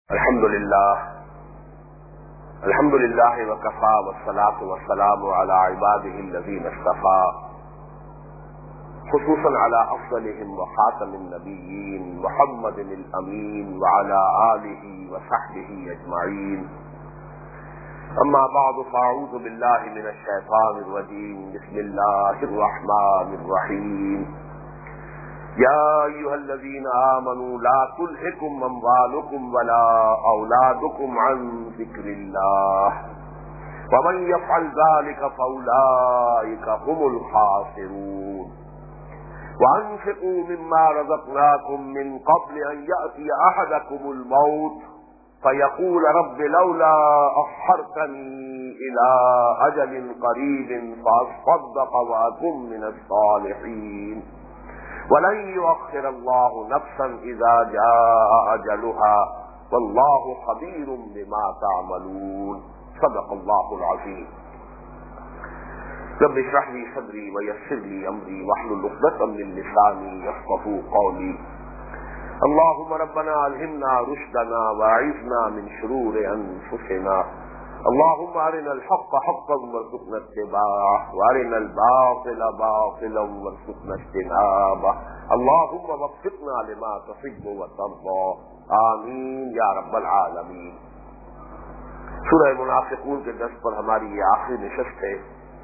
الحمد للہ وکفى والصلاة والسلام على عباده الذین اصطفى خصوصا على افضلهم وخاتم النبیین محمد الامین وعلى آلہ وصحبہ اجمعین اما بعد فاعوذ باللہ من الشیطان الرجیم بسم اللہ الرحمن الرحیم یا ایھا الذین آمنوا لا تلہکم اموالکم ولا اولادکم عن ذکر اللہ ومن یفعل ذلک فاولئک هم الخاسرون وانفقوا مما رزقناکم من قبل ان یأتی احدکم الموت فیقول رب لولا اخرتنی الى اجل قریب فاصدق واکن من الصالحین وَلَن يُؤَخِّرَ اللَّهُ نَفْسًا إِذَا جَاءَ أَجَلُهَا وَاللَّهُ خَبِيرٌ بِمَا تَعْمَلُونَ صدق اللہ العظیم رب اشرح لي صدری ويسر لي أمري واحلل عقدة من لساني يفقهوا قولي اللهم ربنا ألهمنا رشدنا وأعذنا من شرور أنفسنا اللهم أرنا الحق حقا وارزقنا اتباعه وأرنا الباطل باطلا وارزقنا اجتنابه اللهم وفقنا لما تحب وترضى آمین یا رب العالمین۔ سورہ منافقون کے درس پر ہماری یہ آخری نشست ہے۔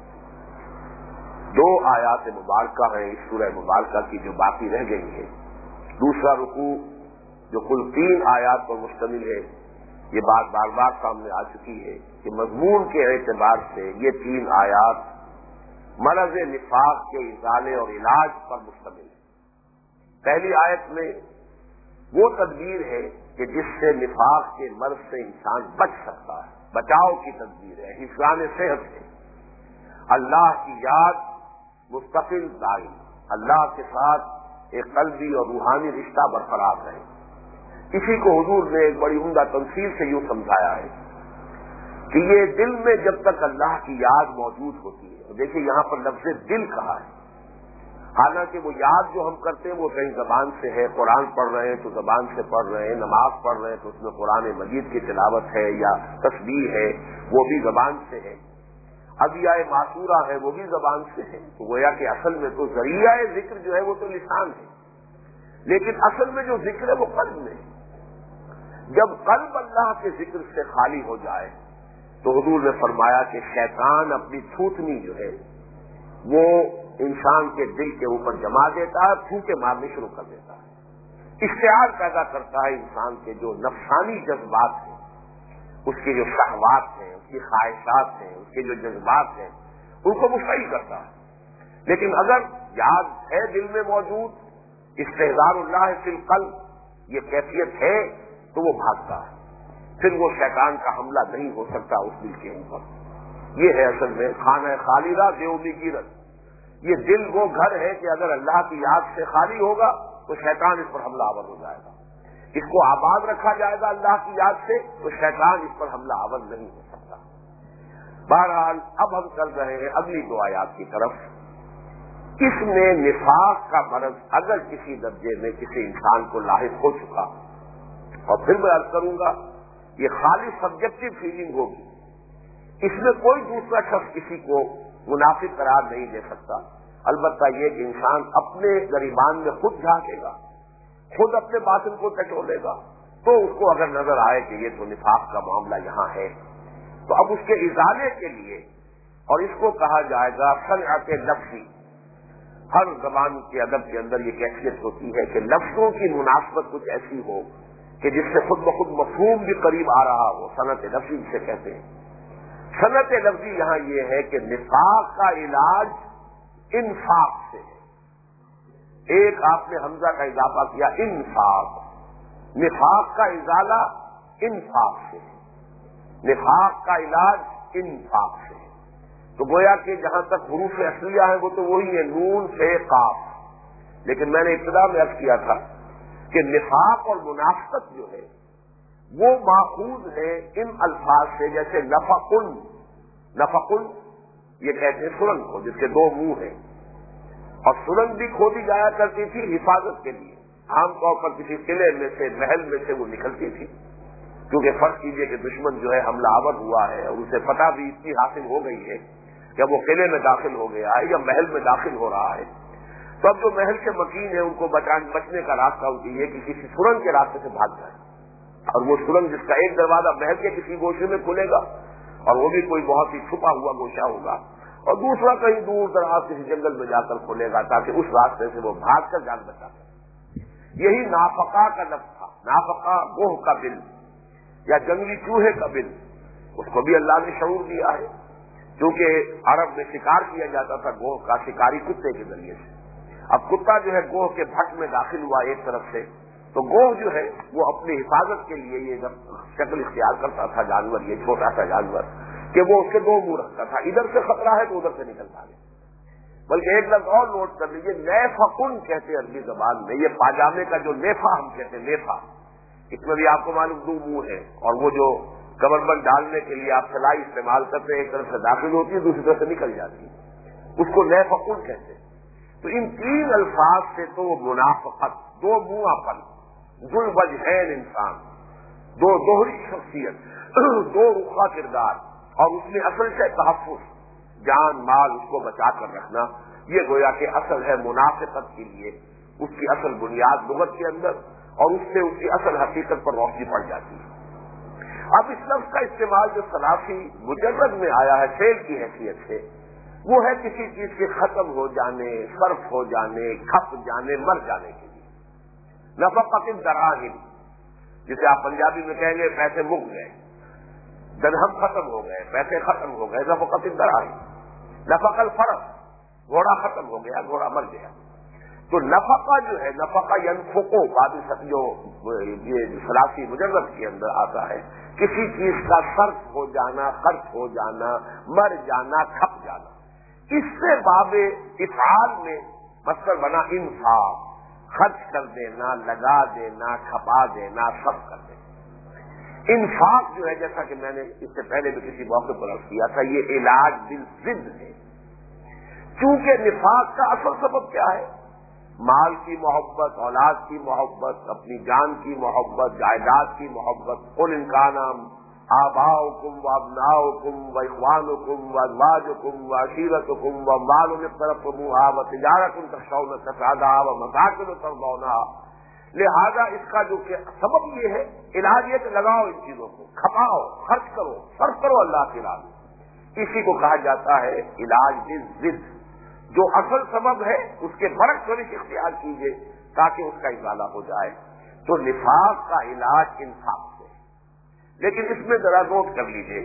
2 آیات مبارکہ ہیں اس سورہ مبارکہ کی جو باقی رہ گئی ہے۔ دوسرا رکوع جو کل 3 آیات پر مشتمل ہے، یہ بات بار بار سامنے آ چکی ہے کہ مضمون کے اعتبار سے یہ 3 آیات مرض نفاق کے ازالے اور علاج پر مشتمل ہے۔ پہلی آیت میں وہ تدبیر ہے کہ جس سے نفاق کے مرض سے انسان بچ سکتا ہے، بچاؤ کی تدبیر ہے، حفظان صحت ہے۔ اللہ کی یاد مستقل دائم، اللہ کے ساتھ ایک قلبی اور روحانی رشتہ برقرار رہے۔ اسی کو حضور نے ایک بڑی عمدہ تمثیل سے یوں سمجھایا ہے کہ یہ دل میں جب تک اللہ کی یاد موجود ہوتی ہے، دیکھیں یہاں پر لفظ دل کہا ہے، حالانکہ وہ یاد جو ہم کرتے ہیں وہ کہیں زبان سے ہے، قرآن پڑھ رہے ہیں تو زبان سے پڑھ رہے ہیں، نماز پڑھ رہے ہیں تو اس میں قرآن مجید کی تلاوت ہے یا تسبیح ہے، وہ بھی زبان سے ہے، ادعیہ معصورہ ہے وہ بھی زبان سے ہے، تو گویا کہ اصل میں تو ذریعہ ذکر جو ہے وہ تو لسان ہے، لیکن اصل میں جو ذکر ہے وہ قلب میں ہے۔ جب قلب اللہ کے ذکر سے خالی ہو جائے تو حضور نے فرمایا کہ شیطان اپنی تھوتنی جو ہے وہ انسان کے دل کے اوپر جما دیتا ہے، پھونکے مارنے شروع کر دیتا ہے، اشتعال پیدا کرتا ہے انسان کے جو نفسانی جذبات ہیں، اس کے جو شہوات ہیں، اس کی خواہشات ہیں، اس کے جو جذبات ہیں، ان کو مشتعل کرتا ہے۔ لیکن اگر یاد ہے دل میں موجود، استحضار اللہ فی القلب یہ کیفیت ہے تو وہ بھاگتا ہے، پھر وہ شیطان کا حملہ نہیں ہو سکتا اس دل کے اوپر۔ یہ ہے اصل میں خانہ خالیدہ دیوبی گیرت، یہ دل وہ گھر ہے کہ اگر اللہ کی یاد سے خالی ہوگا تو شیطان اس پر حملہ آور ہو جائے گا، اس کو آباد رکھا جائے گا اللہ کی یاد سے تو شیطان اس پر حملہ آور نہیں ہو سکتا۔ بہرحال اب ہم چل رہے ہیں اگلی 2 آیات کی طرف۔ اس میں نفاق کا مرض اگر کسی درجے میں کسی انسان کو لاحق ہو چکا، اور پھر میں عرض کروں گا یہ خالی سبجیکٹو فیلنگ ہوگی، اس میں کوئی دوسرا شخص کسی کو منافق قرار نہیں دے سکتا، البتہ یہ کہ انسان اپنے گریبان میں خود جھانکے گا، خود اپنے باطن کو ٹٹولے گا، تو اس کو اگر نظر آئے کہ یہ تو نفاق کا معاملہ یہاں ہے تو اب اس کے ازالے کے لیے، اور اس کو کہا جائے گا صنعت لفظی، ہر زبان کے ادب کے اندر یہ کیفیت ہوتی ہے کہ لفظوں کی مناسبت کچھ ایسی ہو کہ جس سے خود بخود مفہوم بھی قریب آ رہا ہو، صنعت لفظی سے کہتے ہیں۔ صنعت لفظی یہاں یہ ہے کہ نفاق کا علاج انفاق سے ہے، ایک آپ نے حمزہ کا اضافہ کیا انفاق، نفاق کا ازالہ انفاق سے ہے، نفاق کا علاج انفاق سے ہے۔ تو گویا کہ جہاں تک حروف اصلیہ ہیں وہ تو وہی ہے نون سے قاف، لیکن میں نے ابتدا میں عرض کیا تھا کہ نفاق اور منافقت جو ہے وہ ماخوذ ہے ان الفاظ سے، جیسے نفقن، نفقن یہ کہتے ہیں سرنگ کو جس کے 2 منہ ہیں، اور سرنگ بھی کھودی جایا کرتی تھی حفاظت کے لیے، عام طور پر کسی قلعے میں سے محل میں سے وہ نکلتی تھی، کیونکہ فرض کیجئے کہ دشمن جو ہے حملہ آور ہوا ہے اور اسے فتح بھی اتنی حاصل ہو گئی ہے کہ وہ قلعے میں داخل ہو گیا ہے یا محل میں داخل ہو رہا ہے، تو اب جو محل کے مکین ہیں ان کو بچنے کا راستہ ہوتی ہے کہ کسی سرنگ کے راستے سے بھاگ جائے، اور وہ سرنگ جس کا ایک دروازہ محل کے کسی گوشے میں کھلے گا اور وہ بھی کوئی بہت ہی چھپا ہوا گوشہ ہوگا، اور دوسرا کہیں دور دراز کسی جنگل میں جا کر کھلے گا تاکہ اس راستے سے وہ بھاگ کر جان بچا سکے۔ یہی نافقہ کا لفظ تھا، نافقہ گوہ کا بل یا جنگلی چوہے کا بل، اس کو بھی اللہ نے شعور دیا ہے، کیونکہ عرب میں شکار کیا جاتا تھا گوہ کا شکاری کتے کے ذریعے سے۔ اب کتا جو ہے گوہ کے بھٹ میں داخل ہوا ایک طرف سے، تو گوہ جو ہے وہ اپنی حفاظت کے لیے یہ شکل اختیار کرتا تھا جانور، یہ چھوٹا سا جانور، کہ وہ اس کے دو منہ رکھتا تھا، ادھر سے خطرہ ہے تو ادھر سے نکلتا ہے۔ بلکہ ایک لفظ اور نوٹ کر لیجیے، نیفقن کہتے ہیں عربی زبان میں، یہ پاجامے کا جو نیفا ہم کہتے ہیں، نیفا، اس میں بھی آپ کو معلوم دو منہ ہے، اور وہ جو کمر بند ڈالنے کے لیے آپ سلائی استعمال کرتے ہیں، ایک طرف سے داخل ہوتی ہے دوسری طرف سے نکل جاتی ہے، اس کو نیفقن کہتے ہیں۔ تو ان تین الفاظ سے تو وہ منافقت، دو منہ پن، ذل وجہین انسان، دو دوہری شخصیت، دو رخا کردار، اور اس میں اصل سے تحفظ، جان مال اس کو بچا کر رکھنا، یہ گویا کہ اصل ہے منافقت کے لیے، اس کی اصل بنیاد لغت کے اندر، اور اس سے اس کی اصل حقیقت پر روشنی پڑ جاتی ہے۔ اب اس لفظ کا استعمال جو صرافی مجرد میں آیا ہے فعل کی حیثیت سے، وہ ہے کسی چیز کے ختم ہو جانے، صرف ہو جانے، کھپ جانے، مر جانے کے لیے۔ نفقت الدراہم، جسے آپ پنجابی میں کہیں گے پیسے مک گئے، درہم ختم ہو گئے، پیسے ختم ہو گئے، نفقت الدراہم۔ نفق الفرس، گھوڑا ختم ہو گیا، گھوڑا مر گیا۔ تو نفقہ جو ہے، نفقہ ینفقو، بعد جو یہ ثلاثی مجرد کے اندر آتا ہے، کسی چیز کا صرف ہو جانا، خرچ ہو جانا، مر جانا، کھپ جانا، اس سے باب افعال میں مصدر بنا انفاق، خرچ کر دینا، لگا دینا، کھپا دینا، سب کر دینا۔ انفاق جو ہے، جیسا کہ میں نے اس سے پہلے بھی کسی موقع پر عرض کیا تھا، یہ علاج بالضد ہے۔ چونکہ نفاق کا اصل سبب کیا ہے؟ مال کی محبت، اولاد کی محبت، اپنی جان کی محبت، جائیداد کی محبت۔ قل ان کان آباؤکم وابناؤکم واخوانکم وازواجکم وعشیرتکم واموال اقترفتموها وتجارۃ تخشون کسادها ومساکن ترضونها۔ لہذا اس کا جو کہ سبب یہ ہے، علاج یہ کہ لگاؤ ان چیزوں کو، کھپاؤ، خرچ کرو، صرف کرو اللہ کی راہ میں۔ اسی کو کہا جاتا ہے علاج بالضد۔ جو اصل سبب ہے اس کے برعکس روش اختیار کیجیے تاکہ اس کا ازالہ ہو جائے۔ تو نفاق کا علاج انفاق سے۔ لیکن اس میں ذرا نوٹ کر لیجیے،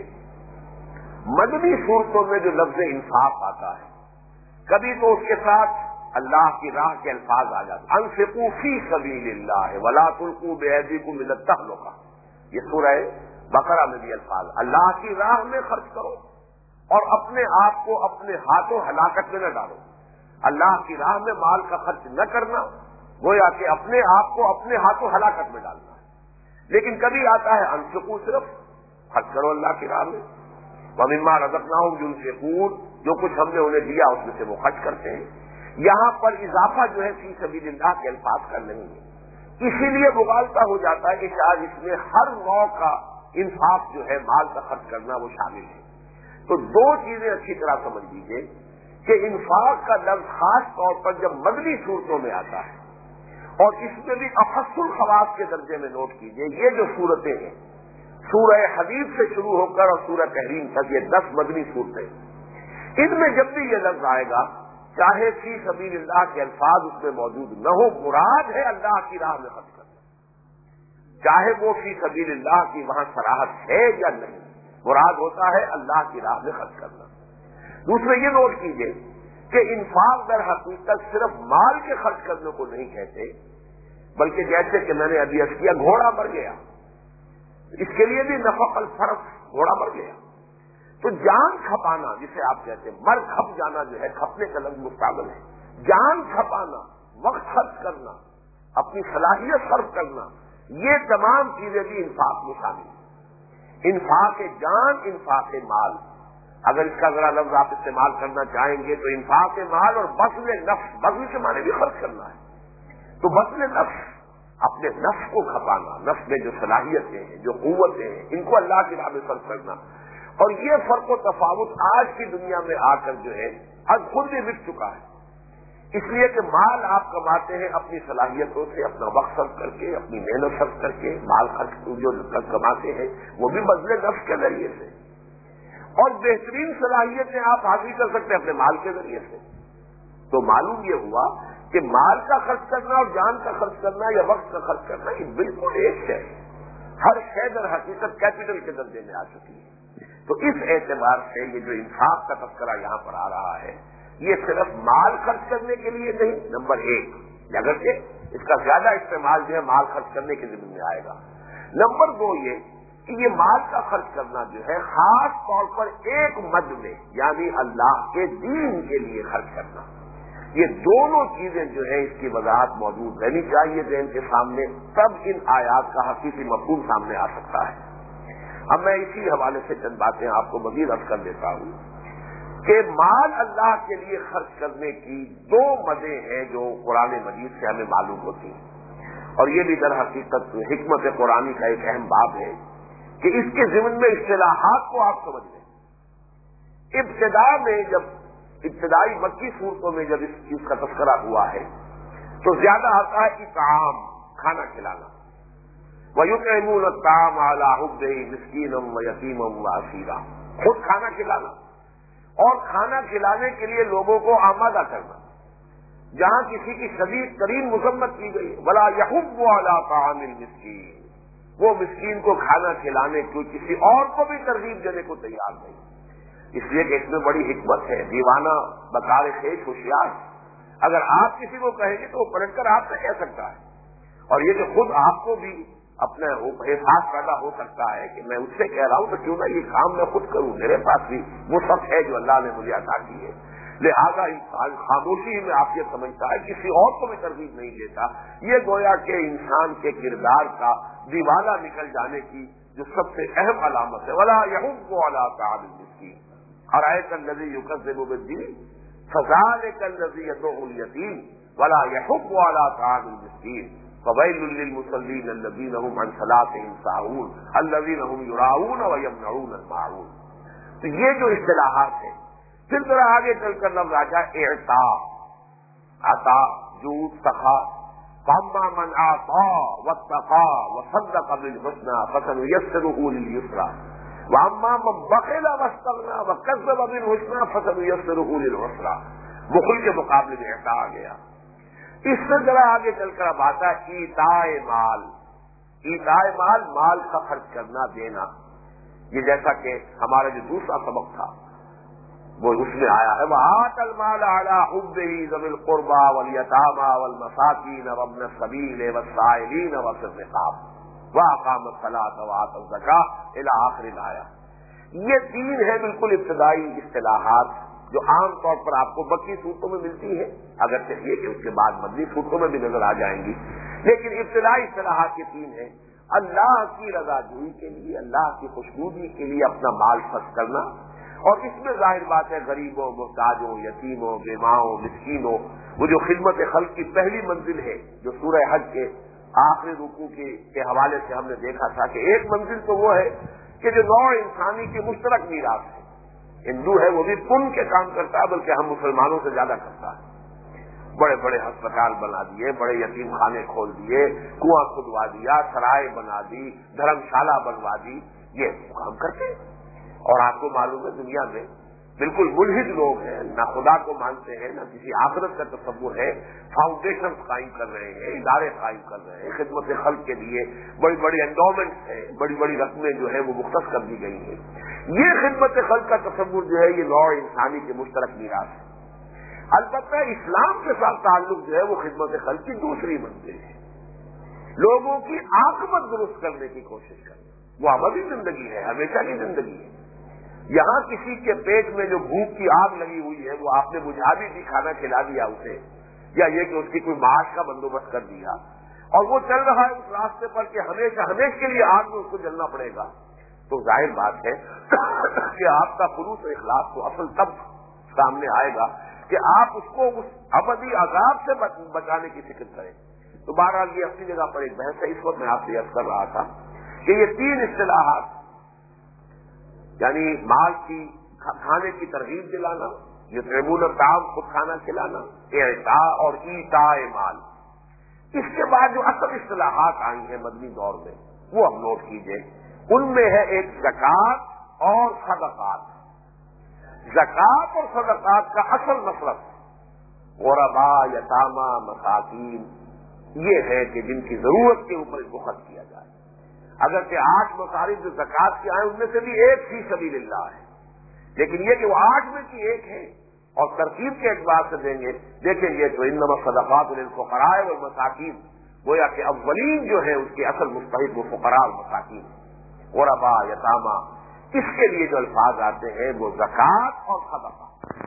مدنی صورتوں میں جو لفظ انفاق آتا ہے، کبھی تو اس کے ساتھ اللہ کی راہ کے الفاظ آ جاتے ہیں، انفقوا فی سبیل اللہ ولا تلقوا بایدیکم الی التہلکہ، یہ سورہ بقرہ میں بھی الفاظ، اللہ کی راہ میں خرچ کرو اور اپنے آپ کو اپنے ہاتھوں ہلاکت میں نہ ڈالو۔ اللہ کی راہ میں مال کا خرچ نہ کرنا گویا کہ اپنے آپ کو اپنے ہاتھوں ہلاکت میں ڈالنا ہے۔ لیکن کبھی آتا ہے انفقوا، صرف خرچ کرو اللہ کی راہ میں، ومما رزقناہم ينفقون، جو کچھ ہم نے انہیں دیا اس میں سے وہ خرچ کرتے ہیں۔ یہاں پر اضافہ جو ہے فی سبیل اللہ کے الفاظ کا نہیں ہے، اسی لیے مغالطہ ہو جاتا ہے کہ شاید اس میں ہر نوع کا انفاق جو ہے مال کا خرچ کرنا وہ شامل ہے۔ تو دو چیزیں اچھی طرح سمجھ لیجیے کہ انفاق کا لفظ خاص طور پر جب مدنی صورتوں میں آتا ہے، اور اس میں بھی اخص الخواص کے درجے میں نوٹ کیجیے، یہ جو صورتیں ہیں سورہ حدید سے شروع ہو کر اور سورہ تحریم تک، یہ 10 مدنی صورتیں، ان میں جب بھی یہ لفظ آئے گا، چاہے فی سبیل اللہ کے الفاظ اس میں موجود نہ ہو، مراد ہے اللہ کی راہ میں خرچ کرنا، چاہے وہ فی سبیل اللہ کی وہاں صراحت ہے یا نہیں، مراد ہوتا ہے اللہ کی راہ میں خرچ کرنا۔ دوسرے یہ نوٹ کیجئے کہ انفاق در حقیقت صرف مال کے خرچ کرنے کو نہیں کہتے، بلکہ جیسے کہ میں نے ابھی عرض کیا گھوڑا مر گیا، اس کے لیے بھی نفق الفرس، گھوڑا مر گیا۔ تو جان کھپانا جسے آپ کہتے ہیں، مر کھپ جانا جو ہے، کھپنے کا لفظ مستعمل ہے، جان کھپانا، وقت خرچ کرنا، اپنی صلاحیت صرف کرنا، یہ تمام چیزیں بھی انفاق میں شامل ہیں۔ انفاق جان، انفاق مال، اگر اس کا ذرا لفظ آپ استعمال کرنا چاہیں گے تو انفاق مال اور بذل نفس، بذل کے معنی بھی خرچ کرنا ہے، تو بذل نفس، اپنے نفس کو کھپانا، نفس میں جو صلاحیتیں ہیں، جو قوتیں ہیں، ان کو اللہ کی راہ میں صرف کرنا. اور یہ فرق و تفاوت آج کی دنیا میں آ کر جو ہے اب خود بھی مٹ چکا ہے. اس لیے کہ مال آپ کماتے ہیں اپنی صلاحیتوں سے، اپنا وقت صرف کر کے، اپنی محنت صرف کر کے. مال خرچ جو کماتے ہیں وہ بھی بدلے نفس کے ذریعے سے، اور بہترین صلاحیتیں آپ حاصل کر سکتے ہیں اپنے مال کے ذریعے سے. تو معلوم یہ ہوا کہ مال کا خرچ کرنا اور جان کا خرچ کرنا یا وقت کا خرچ کرنا یہ بالکل ایک ہے. ہر شے در حقیقت کیپٹل کے درجے میں آ چکی ہے. تو اس اعتبار سے یہ جو انصاف کا تذکرہ یہاں پر آ رہا ہے، یہ صرف مال خرچ کرنے کے لیے نہیں، نمبر ایک، اگرچہ اس کا زیادہ استعمال جو ہے مال خرچ کرنے کے ذمہ میں آئے گا. نمبر دو یہ کہ یہ مال کا خرچ کرنا جو ہے خاص طور پر ایک مد میں، یعنی اللہ کے دین کے لیے خرچ کرنا، یہ دونوں چیزیں جو ہے اس کی وضاحت موجود رہنی چاہیے ذہن کے سامنے، تب ان آیات کا حقیقی مفہوم سامنے آ سکتا ہے. اب میں اسی حوالے سے چند باتیں آپ کو مزید عرض کر دیتا ہوں کہ مال اللہ کے لیے خرچ کرنے کی دو مدیں ہیں جو قرآن مجید سے ہمیں معلوم ہوتی ہیں، اور یہ بھی در حقیقت حکمت قرآنی کا ایک اہم باب ہے کہ اس کے ضمن میں اصطلاحات کو آپ سمجھ لیں. ابتدا میں جب ابتدائی مکی صورتوں میں جب اس چیز کا تذکرہ ہوا ہے تو زیادہ آتا ہے کہ طعام، کھانا کھلانا. وَيُطْعِمُونَ الطَّعَامَ عَلَىٰ حُبِّهِ مِسْكِينًا وَيَتِيمًا وَأَسِيرًا، خود کھانا کھلانا اور کھانا کھلانے کے لیے لوگوں کو آمادہ کرنا. جہاں کسی کی شدید ترین مذمت کی گئی، وَلَا يَحُضُّ عَلَىٰ طَعَامِ الْمِسْكِينِ، وہ مسکین کو کھانا کھلانے کو کسی اور کو بھی ترغیب دینے کو تیار نہیں. اس لیے کہ اس میں بڑی حکمت ہے. دیوانہ بکار خیش ہوشیار، اگر آپ کسی کو کہیں گے تو وہ پلٹ کر آپ سے کہہ سکتا ہے. اور یہ کہ خود آپ کو بھی اپنا احساس پیدا ہو سکتا ہے کہ میں اس سے کہہ رہا ہوں تو کیوں نہ یہ کام میں خود کروں، میرے پاس بھی وہ سب ہے جو اللہ نے مجھے عطا کی ہے. لہذا انسان خاموشی میں آپ یہ سمجھتا ہے، کسی اور کو بھی ترغیب نہیں دیتا. یہ گویا کہ انسان کے کردار کا دیوانہ نکل جانے کی جو سب سے اہم علامت ہے. وَلَا يَحُضُّ عَلَىٰ طَعَامِ الْمِسْكِينِ أَرَأَيْتَ الَّذِي يُكَذِّبُ بِالدِّينِ فَذَٰلِكَ الَّذِي يَدُعُّ الْيَتِيمَ وَلَا يَحُضُّ عَلَىٰ طَعَامِ الْمِسْكِينِ فَوَيْلٌ لِّلْمُصَلِّينَ الَّذِينَ هُمْ عَنْ صَلَاتِهِمْ سَاهُونَ الَّذِينَ هُمْ يُرَاءُونَ وَيَمْنَعُونَ الْمَاعُونَ. تو یہ جو اصطلاحات ہیں، پھر ذرا آگے چل کر لفظ آ جائے اعطاء، عطا، جود، سخا. فَأَمَّا مَنْ أَعْطَىٰ وَاتَّقَىٰ وَصَدَّقَ بِالْحُسْنَىٰ فَسَنُيَسِّرُهُ لِلْيُسْرَىٰ وَأَمَّا مَنْ بَخِلَ وَاسْتَغْنَىٰ وَكَذَّبَ بِالْحُسْنَىٰ فَسَنُيَسِّرُهُ لِلْعُسْرَىٰ. بخل کے مقابلے میں عطا آ گیا. اس سے ذرا آگے چل کر اب آتا ہے ایتائے مال. ایتائے مال، مال کا خرچ کرنا، دینا. یہ جیسا کہ ہمارا جو دوسرا سبق تھا وہ اس میں آیا ہے، وَآتَ الْمَالَ عَلَىٰ حُبِّهِ ذَوِي الْقُرْبَىٰ وَالْيَتَامَىٰ وَالْمَسَاكِينَ وَابْنَ السَّبِيلِ وَالسَّائِلِينَ وَفِي الرِّقَابِ وَأَقَامَ الصَّلَاةَ وَآتَى الزَّكَاةَ إِلَىٰ آخِرِ الْآیَہ. یہ تین ہے بالکل ابتدائی اصطلاحات جو عام طور پر آپ کو بقی صورتوں میں ملتی ہے، اگر چاہیے کہ اس کے بعد مدنی صورتوں میں بھی نظر آ جائیں گی، لیکن ابتدائی اصطلاحات یہ تین ہیں. اللہ کی رضا جوئی کے لیے، اللہ کی خوشنودی کے لیے اپنا مال خرچ کرنا، اور اس میں ظاہر بات ہے غریبوں، محتاجوں، یتیموں، بیواؤں، مسکینوں، وہ جو خدمت خلق کی پہلی منزل ہے جو سورہ حج کے آخری رکوع کے حوالے سے ہم نے دیکھا تھا کہ ایک منزل تو وہ ہے کہ جو نوع انسانی کی مشترک میراث ہے. ہندو ہے وہ بھی پن کے کام کرتا ہے، بلکہ ہم مسلمانوں سے زیادہ کرتا ہے. بڑے بڑے ہسپتال بنا دیے، بڑے یتیم خانے کھول دیے، کنواں کھدوا دیا، سرائے بنا دی، دھرم شالہ بنوا دی، یہ کام کرتے ہیں. اور آپ کو معلوم ہے دنیا میں بالکل ملحد لوگ ہیں، نہ خدا کو مانتے ہیں، نہ کسی آخرت کا تصور ہے، فاؤنڈیشن قائم کر رہے ہیں، ادارے قائم کر رہے ہیں خدمت خلق کے لیے، بڑی بڑی انڈومنٹس ہیں، بڑی بڑی رقمیں جو ہے وہ مختص کر دی گئی ہیں. یہ خدمت خلق کا تصور جو ہے یہ نوع انسانی کے مشترک میراث ہے. البتہ اسلام کے ساتھ تعلق جو ہے وہ خدمت خلق کی دوسری منزل ہے، لوگوں کی عاقبت درست کرنے کی کوشش کرنا. وہ ابدی زندگی ہے، ہمیشہ کی زندگی ہے. یہاں کسی کے پیٹ میں جو بھوک کی آگ لگی ہوئی ہے وہ آپ نے بجھا بھی دی، کھانا کھلا دیا اسے، یا یہ کہ اس کی کوئی معاش کا بندوبست کر دیا، اور وہ چل رہا ہے اس راستے پر کہ ہمیشہ ہمیشہ کے لیے آگ میں اس کو جلنا پڑے گا، تو ظاہر بات ہے کہ آپ کا خلوص و اخلاص تو اصل تب سامنے آئے گا کہ آپ اس کو اس ابدی عذاب سے بچانے کی فکر کریں. تو بہرحال یہ اپنی جگہ پر ایک بحث ہے. اس وقت میں آپ سے عرض کر رہا تھا کہ یہ تین اصطلاحات یعنی مال کی کھانے کی ترغیب دلانا، یطعمون الطعام خود کھانا کھلانا، اعطاء اور ایتاء مال. اس کے بعد جو اصل اصطلاحات آئی ہیں مدنی دور میں وہ ہم نوٹ کیجئے. ان میں ہے ایک زکوٰۃ اور صدقات. زکوٰۃ اور صدقات کا اصل مصرف غرباء، یتامى، مساکین یہ ہے کہ جن کی ضرورت کے اوپر اس کو خرچ کیا جائے. اگرچہ 8 مصارف جو زکوٰۃ کے آئے ان میں سے بھی ایک فی سبیل اللہ ہے، لیکن یہ کہ وہ 8 میں کی ایک ہے اور ترکیب کے اعتبار سے دیں گے دیکھیں گے تو انما الصدقات للفقراء والمساکین، گویا کہ اولین جو ہے اس کے اصل مستحق وہ فقراء اور مساکین، غرباء، یتامى. اس کے لیے جو الفاظ آتے ہیں وہ زکوٰۃ اور صدقہ.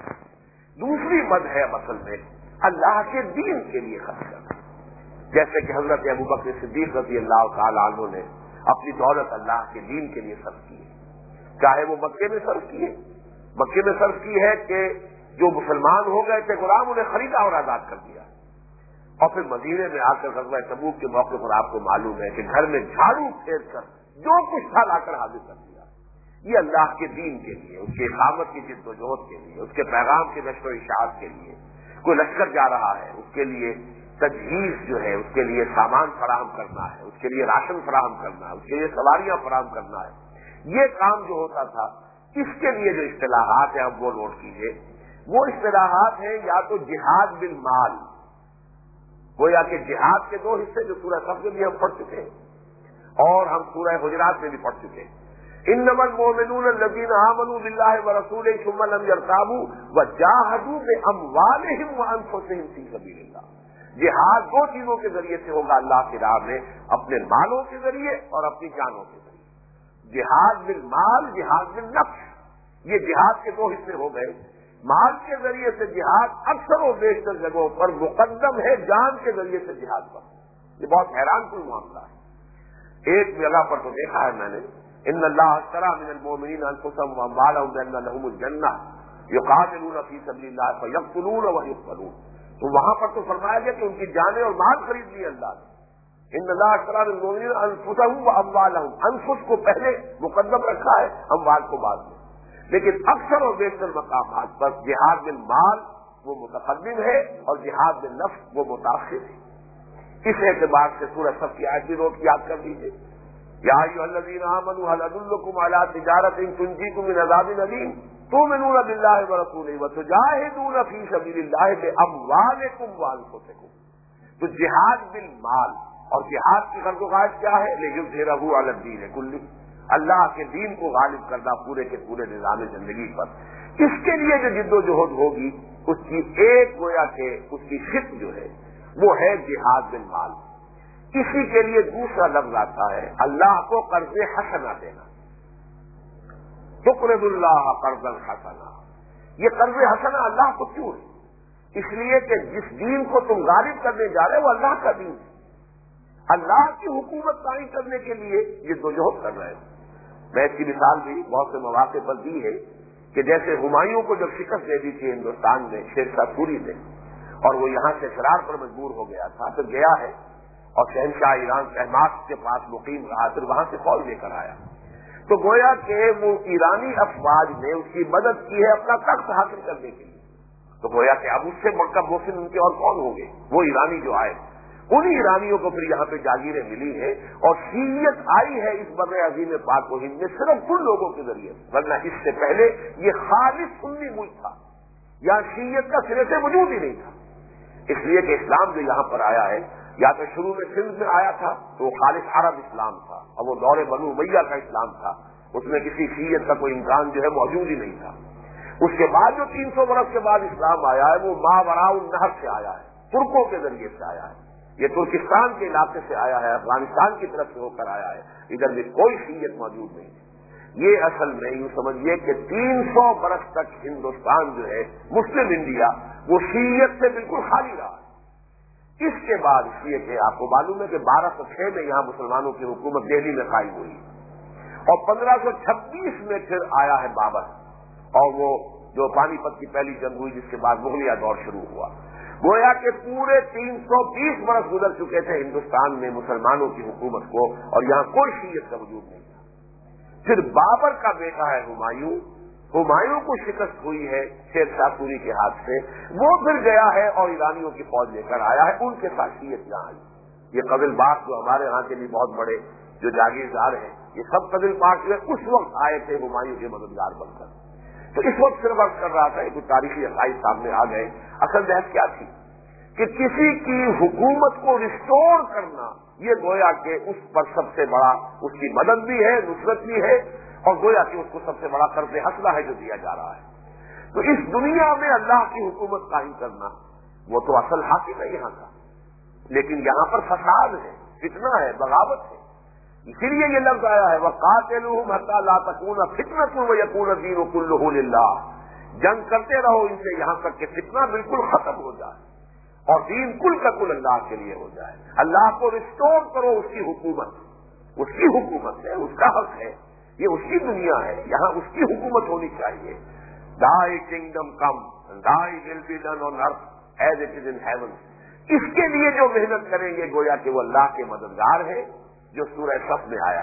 دوسری مد ہے اصل میں اللہ کے دین کے لیے خرچ کرنا، جیسے کہ حضرت ابوبکر صدیق رضی اللہ تعالی عنہ نے اپنی دولت اللہ کے دین کے لیے صرف کی ہے. چاہے وہ مکے میں صرف کی ہے، مکے میں صرف کی ہے کہ جو مسلمان ہو گئے تھے غلام انہیں خریدا اور آزاد کر دیا، اور پھر مدینے میں آ کر غزوہ تبوک کے موقع پر آپ کو معلوم ہے کہ گھر میں جھاڑو پھیر کر جو کچھ تھا لا کر حاضر کر دیا. یہ اللہ کے دین کے لیے، اس کی اقامت کی جد و جہد کے لیے، اس کے پیغام کی نشر و اشاعت کے لیے. کوئی لشکر جا رہا ہے اس کے لیے تجہیز جو ہے، اس کے لیے سامان فراہم کرنا ہے، اس کے لیے راشن فراہم کرنا ہے، اس کے لیے سواریاں فراہم کرنا ہے. یہ کام جو ہوتا تھا اس کے لیے جو اصطلاحات ہیں اب وہ نوٹ کیجیے. وہ اصطلاحات ہیں یا تو جہاد بالمال، گویا کہ جہاد کے 2 حصے جو سورہ صف میں بھی ہم پڑھ چکے ہیں اور ہم سورہ حجرات میں بھی پڑھ چکے ہیں. انما المؤمنون الذين آمنوا بالله ورسوله ثم لم يرتابوا وجاهدوا باموالهم وانفسهم في سبيل الله. جہاد 2 چیزوں کے ذریعے سے ہوگا اللہ کی راہ میں، اپنے مالوں کے ذریعے اور اپنی جانوں کے ذریعے. جہاد بالمال، جہاد بالنفس، یہ جہاد کے 2 حصے ہو گئے. مال کے ذریعے سے جہاد اکثر و بیشتر جگہوں پر مقدم ہے جان کے ذریعے سے جہاد پر. یہ بہت حیران کن معاملہ ہے. ایک جگہ پر تو دیکھا ہے میں نے، ان اللہ اشترى من المؤمنین انفسهم واموالهم بان لهم الجنہ یقاتلون فی سبیل اللہ فیقتلون ویقتلون. تو وہاں پر تو فرمایا گیا کہ ان کی جانیں اور مال خرید لیے اللہ نے. ان اللہ اشترى من المؤمنین انفسهم واموالهم، انفس کو پہلے مقدم رکھا ہے، اموال کو بعد میں. لیکن اکثر اور بیشتر مقامات پر جہاد بالمال وہ متقدم ہے اور جہاد بالنفس وہ متاخر ہے. اس اعتبار سے سورہ صف کی آیت بھی نوٹ یاد کر لیجیے. یا ایھا الذین آمنوا هل ادلکم علی تجارۃ تنجیکم من عذاب الیم تؤمنون باللہ ورسولہ وتجاہدون فی سبیل اللہ باموالکم وانفسکم. تو جہاد بالمال اور جہاد کی غرض و غایت کیا ہے؟ لیظہرہ علی الدین کلہ، اللہ کے دین کو غالب کرنا پورے کے پورے نظام زندگی پر. اس کے لیے جو جد و جہد ہوگی اس کی ایک گویا کہ اس کی شق جو ہے وہ ہے جہاد بالمال. اسی کے لیے دوسرا لفظ آتا ہے اللہ کو قرض حسنہ دینا. تقرض اللہ قرضا حسنا. یہ قرض حسنہ اللہ کو کیوں ہے؟ اس لیے کہ جس دین کو تم غالب کرنے جا رہے ہو وہ اللہ کا دین ہے. اللہ کی حکومت قائم کرنے کے لیے یہ جدوجہد کر رہے ہیں. میں اس کی مثال بھی بہت سے مواقع پر دی ہے کہ جیسے ہمایوں کو جب شکست دے دی تھی ہندوستان میں شیر شاہ سوری نے، اور وہ یہاں سے فرار پر مجبور ہو گیا تھا، تو گیا ہے اور شہنشاہ ایران شہماس کے پاس مقیم رہا، پھر وہاں سے فوج لے کر آیا. تو گویا کہ وہ ایرانی افواج نے اس کی مدد کی ہے اپنا تخت حاصل کرنے کے لیے. تو گویا کہ اب اس سے بڑھ کر محسن ان کے اور کون ہوں گے؟ وہ ایرانی جو آئے، انہی ایرانیوں کو پھر یہاں پہ جاگیریں ملی ہیں اور شیعت آئی ہے اس بر عظیم پاک و ہند میں صرف ان لوگوں کے ذریعے، ورنہ اس سے پہلے یہ خالص سنی ملک تھا، یہاں شیعت کا سرے سے وجود ہی نہیں تھا. اس لیے کہ اسلام جو یہاں پر آیا ہے یا تو شروع میں سندھ میں آیا تھا تو وہ خالص عرب اسلام تھا اور وہ دور بنو امیہ کا اسلام تھا، اس میں کسی شیعت کا کوئی امکان جو ہے موجود ہی نہیں تھا. اس کے بعد جو 300 برس کے بعد اسلام آیا ہے وہ ماوراء النہر سے آیا ہے، ترکوں کے ذریعے سے آیا ہے. یہ ترکستان کے علاقے سے آیا ہے، افغانستان کی طرف سے ہو کر آیا ہے، ادھر بھی کوئی شیعت موجود نہیں ہے. یہ اصل میں یوں سمجھیے کہ 300 برس تک ہندوستان جو ہے مسلم انڈیا وہ شیعت سے بالکل خالی رہا. اس کے بعد اس لیے کہ آپ کو معلوم ہے کہ 1206 میں یہاں مسلمانوں کی حکومت دہلی میں قائم ہوئی اور 1526 میں پھر آیا ہے بابر اور وہ جو پانی پت کی پہلی جنگ ہوئی جس کے بعد مغلیہ دور شروع ہوا. گویا کہ پورے 320 برس گزر چکے تھے ہندوستان میں مسلمانوں کی حکومت کو، اور یہاں کوئی شیعت کا وجود نہیں تھا۔ پھر بابر کا بیٹا ہے ہمایوں کو شکست ہوئی ہے شیر شاہ سوری کے ہاتھ سے، وہ پھر گیا ہے اور ایرانیوں کی فوج لے کر آیا ہے، ان کے ساتھ شیعت یہاں آئی۔ یہ قبیل باغ جو ہمارے ہاں کے لیے بہت بڑے جو جاگیردار ہیں، یہ سب قبیل باغ جو اس وقت آئے تھے ہمایوں کے مددگار بن کر۔ تو اس وقت صرف عرض کر رہا تھا کہ کچھ تاریخی عقائد سامنے آ گئے۔ اصل بحث کیا تھی کہ کسی کی حکومت کو ریسٹور کرنا، یہ گویا کہ اس پر سب سے بڑا اس کی مدد بھی ہے، نصرت بھی ہے، اور گویا کہ اس کو سب سے بڑا قرض حسنہ ہے جو دیا جا رہا ہے۔ تو اس دنیا میں اللہ کی حکومت قائم کرنا وہ تو اصل حاکم ہے یہاں کا، لیکن یہاں پر فساد ہے، فتنہ ہے، بغاوت ہے، اسی لیے یہ لفظ آیا ہے وَقَاتِلُوهُمْ حَتَّىٰ لَا تَكُونَ فِتْنَةٌ وَيَكُونَ الدِّينُ كُلُّهُ لِلَّهِ۔ جنگ کرتے رہو ان سے یہاں تک کہ فتنہ بالکل ختم ہو جائے اور دین کل کا کل اللہ کے لیے ہو جائے۔ اللہ کو ریسٹور کرو، اس کی حکومت ہے، اس کا حق ہے، یہ اس کی دنیا ہے، یہاں اس کی حکومت ہونی چاہیے۔ Thy kingdom come and thy will be done on earth as it is in heaven۔ اس کے لیے جو محنت کریں گے گویا کہ وہ اللہ کے مددگار ہیں، جو سورہ صف میں آیا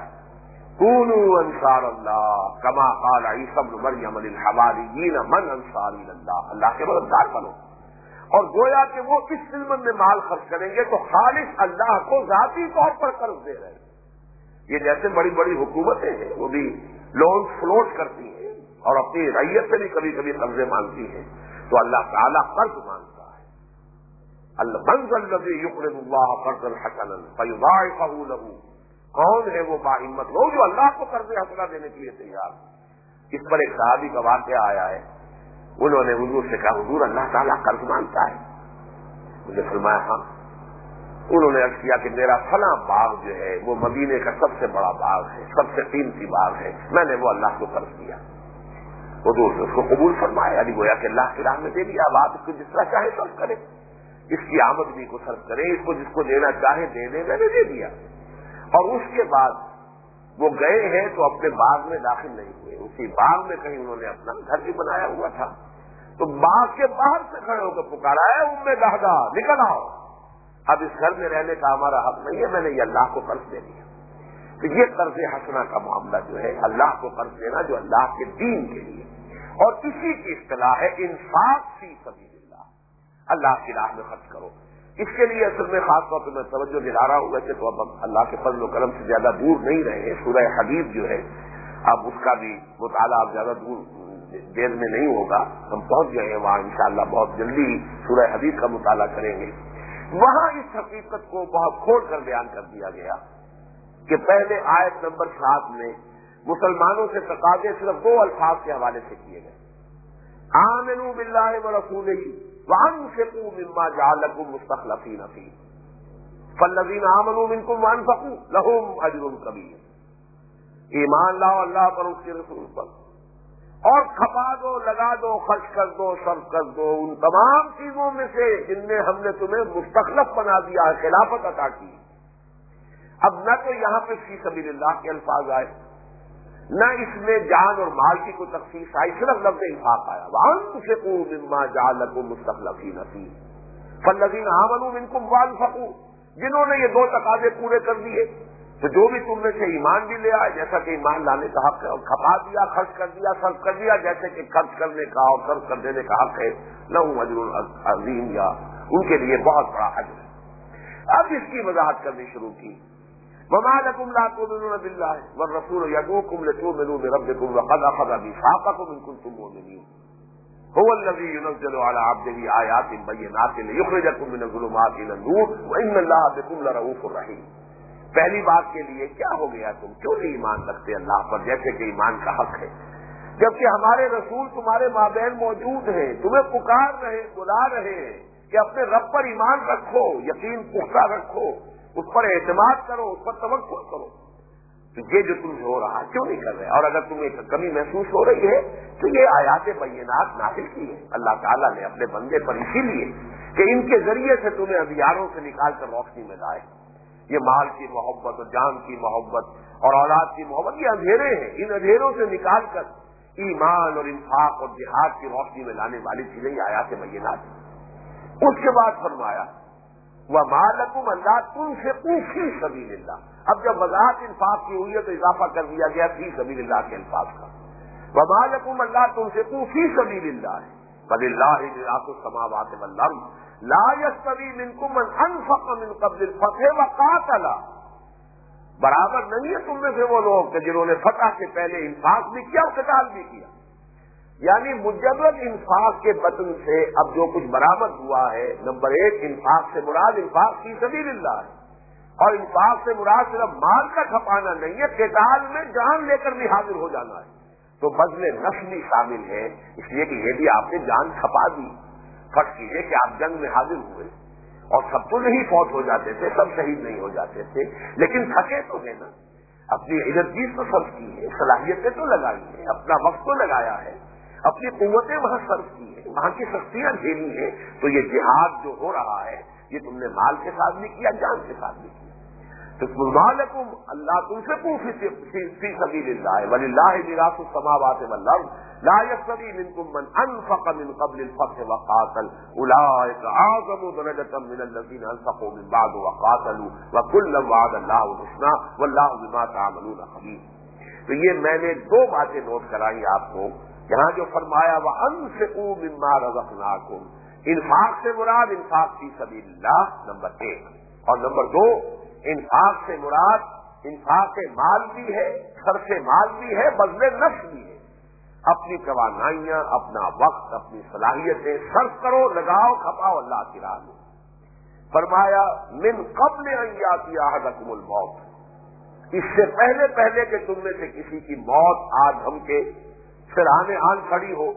کونوا انصار اللہ کما قال عیسی ابن مریم للحواریین من انصاری اللہ، اللہ کے مددگار بنو، اور گویا کہ وہ اس سلم میں مال خرچ کریں گے تو خالص اللہ کو ذاتی طور پر قرض دے رہے ہیں۔ یہ جیسے بڑی بڑی حکومتیں ہیں وہ بھی لون فلوٹ کرتی ہیں اور اپنی رعیت سے بھی کبھی کبھی قرضے مانگتی ہیں، تو اللہ تعالیٰ قرض مانگتا ہے۔ من ذا الذی یقرض اللہ قرضا حسنا فیضاعفہ لہ، کون ہے وہ باہمت لوگ جو اللہ کو قرض حسنہ دینے کے لیے تیار۔ اس پر ایک صحابی کا واقعہ آیا ہے، انہوں نے حضور سے کہا حضور اللہ تعالیٰ قرض مانگتا ہے؟ مجھے فرمایا ہاں۔ انہوں نے عرض کیا کہ میرا فلاں باغ جو ہے وہ مدینے کا سب سے بڑا باغ ہے، سب سے قیمتی باغ ہے، میں نے وہ اللہ کو قرض دیا۔ حضور نے اس کو قبول فرمایا، یعنی گویا کہ اللہ کی راہ میں دے دیا، اب آپ اس کو جس طرح چاہے صرف کریں، اس کی آمدنی کو صرف کریں، اس کو جس کو دینا چاہے دے دیں، میں نے دے دیا۔ اور اس کے بعد وہ گئے ہیں تو اپنے باغ میں داخل نہیں ہوئے، اسی باغ میں کہیں انہوں نے اپنا گھر بھی بنایا ہوا تھا، تو باغ کے باہر سے کھڑے ہو کر پکارا ہے دہدا نکل آؤ، اب اس گھر میں رہنے کا ہمارا حق نہیں ہے، میں نے یہ اللہ کو قرض دے دیا۔ تو یہ قرض حسنہ کا معاملہ جو ہے اللہ کو قرض دینا جو اللہ کے دین کے لیے، اور اسی کی اصطلاح ہے انفاق فی سبیل اللہ، اللہ کی راہ میں خرچ کرو۔ اس کے لیے اصل میں خاص طور پہ میں توجہ دلا رہا ہوں، ویسے تو اب اللہ کے فضل و کرم سے زیادہ دور نہیں رہے ہیں، سورہ حدید جو ہے اب اس کا بھی مطالعہ اب زیادہ دور دیر میں نہیں ہوگا، ہم پہنچ گئے ہیں وہاں انشاءاللہ، بہت جلدی سورہ حدید کا مطالعہ کریں گے۔ وہاں اس حقیقت کو بہت کھول کر بیان کر دیا گیا کہ پہلے آیت نمبر 7 میں مسلمانوں سے تقاضے صرف 2 الفاظ کے حوالے سے کیے گئے، آمنوا باللہ ورسولہ وانفقوا مما جعلکم مستخلفین فیہ فالذین آمنوا منکم وانفقوا لہم اجر کبیر۔ ایمان لاؤ اللہ پر، اس کے رسول پر، اور کھپا دو، لگا دو، خرچ کر دو، صرف کر دو ان تمام چیزوں میں سے جن میں ہم نے تمہیں مستخلف بنا دیا ہے، خلافت عطا کی۔ اب نہ تو یہاں پہ فی سبیل اللہ کے الفاظ آئے، نہ اس میں جان اور مال کی کوئی تخصیص آئی، صرف لفظ انفاق آیا، وانفقوا مما جعلکم مستخلفین فیہ فالذین آمنوا منکم وانفقوا، جنہوں نے یہ 2 تقاضے پورے کر دیے تو جو بھی تم میں سے ایمان بھی لے آئے، جیسا کہ ایمان لانے کا حق ہے، اور کھپا دیا، خرچ کر دیا، صرف کر دیا جیسے کہ خرچ کرنے کا اور صرف کر دینے کا حق ہے، لہم اجر عظیم، یا ان کے لیے بہت بڑا اجر ہے۔ اب اس کی وضاحت کرنی شروع کی، وما لكم لا تؤمنون بالله والرسول يدعوكم لتؤمنوا بربكم وقد أخذ ميثاقكم إن كنتم مؤمنين هو الذي ينزل على عبده آيات بينات ليخرجكم من الظلمات إلى النور وإن الله بكم لرؤوف رحيم۔ پہلی بات کے لیے کیا ہو گیا، تم کیوں نہیں ایمان رکھتے اللہ پر جیسے کہ ایمان کا حق ہے، جبکہ ہمارے رسول تمہارے مابین موجود ہیں، تمہیں پکار رہے، بلا رہے ہیں کہ اپنے رب پر ایمان رکھو، یقین پختہ رکھو، اس پر اعتماد کرو، اس پر توکل کرو۔ تو یہ جو تم ہو رہا کیوں نہیں کر رہے؟ اور اگر تمہیں کمی محسوس ہو رہی ہے تو یہ آیات بینات نازل کی ہے اللہ تعالیٰ نے اپنے بندے پر، اسی لیے کہ ان کے ذریعے سے تمہیں اندھیاروں سے نکال کر روشنی میں لائے۔ یہ مال کی محبت اور جان کی محبت اور اولاد کی محبت یہ اندھیرے ہیں، ان اندھیروں سے نکال کر ایمان اور انفاق اور جہاد کی روشنی میں لانے والی چیزیں یہ آیات بینات ہیں۔ اس کے بعد فرمایا وَمَا لَكُمْ أَلَّا تُنْفِقُوا فِي سَبِيلِ اللَّهِ. اب جب وضاحت انفاق کی ہوئی ہے تو اضافہ کر دیا گیا فی سبیل اللہ کے الفاظ کا. وَمَا لَكُمْ أَلَّا تُنْفِقُوا فِي سَبِيلِ اللَّهِ فَلِلَّهِ مِيرَاثُ السَّمَاوَاتِ وَالْأَرْضِ لَا يَسْتَوِي مِنكُم مَّنْ أَنفَقَ مِن قَبْلِ الْفَتْحِ وَقَاتَلَ. برابر نہیں ہے تم میں سے وہ لوگ کہ جنہوں نے فتح سے پہلے انفاق بھی کیا اور قتال بھی کیا. یعنی مجرد انفاق کے بطن سے اب جو کچھ برآمد ہوا ہے، نمبر ایک انفاق سے مراد انفاق فی سبیل اللہ ہے، اور انفاق سے مراد صرف مال کا کھپانا نہیں ہے، قتال میں جان لے کر بھی حاضر ہو جانا ہے. تو بذل نفس بھی شامل ہے، اس لیے کہ یہ بھی آپ نے جان کھپا دی. فرض کیجیے کہ آپ جنگ میں حاضر ہوئے اور سب تو نہیں فوت ہو جاتے تھے، سب شہید نہیں ہو جاتے تھے، لیکن تھکے تو ہے نا. اپنی انرجیز تو صرف کی ہے، صلاحیتیں تو لگائی ہیں، اپنا وقت تو لگایا ہے، اپنی قوتیں وہاں صرف کی ہیں، وہاں کی سختیاں جھیلی ہیں. تو یہ جہاد جو ہو رہا ہے یہ تم نے مال کے ساتھ بھی کیا، جان کے ساتھ بھی کیا. تو مالکم اللہ تنفقوا فی سبیل اللہ وللہ میراث السماوات والارض لا یستوی منکم من انفق من قبل الفتح وقاتل اولئک اعظم درجة من الذین انفقوا من بعد وقاتلوا وکلا وعد اللہ الحسنى واللہ بما تعملون خبیر. تو یہ میں نے دو باتیں نوٹ کرائی آپ کو. یہاں جو فرمایا وَأَنفِقُوا مِمَّا رَزَقْنَاكُمْ، انفاق سے مراد انفاق فی سبیل اللہ نمبر ایک، اور نمبر دو انفاق سے مراد انفاق مال بھی ہے، صرف مال بھی ہے، بذل نفس بھی ہے. اپنی توانائیاں، اپنا وقت، اپنی صلاحیتیں صرف کرو، لگاؤ، کھپاؤ اللہ کی راہ میں. فرمایا من قبل ان یاتی احدکم الموت، اس سے پہلے کہ تم میں سے کسی کی موت آج ہم کے سرانے آن کھڑی ہو.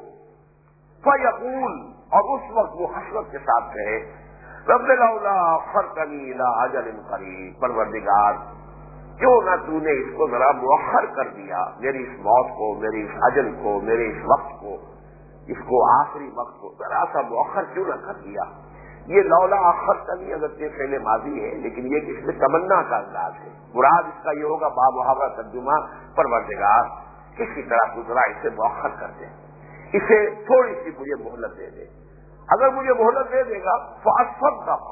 فیقول، اور اس وقت وہ حسرت کے ساتھ کہے رب لولا اخرتنی الی اجل قریب، پروردگار کیوں نہ تو نے اس کو ذرا مؤخر کر دیا، میری اس موت کو، میری اس اجل کو، میرے اس وقت کو، اس کو آخری وقت کو ذرا سا مؤخر کیوں نہ کر دیا. یہ لولا اخرتنی اگرچہ فعل ماضی ہے لیکن یہ اس میں تمنا کا انداز ہے. مراد اس کا یہ ہوگا بامحاورہ ترجمہ پروردگار کسی طرح کو ذرا اسے مؤخر کر دے، اسے تھوڑی سی مجھے مہلت دے دے. اگر مجھے مہلت دے دے گا فاصدق،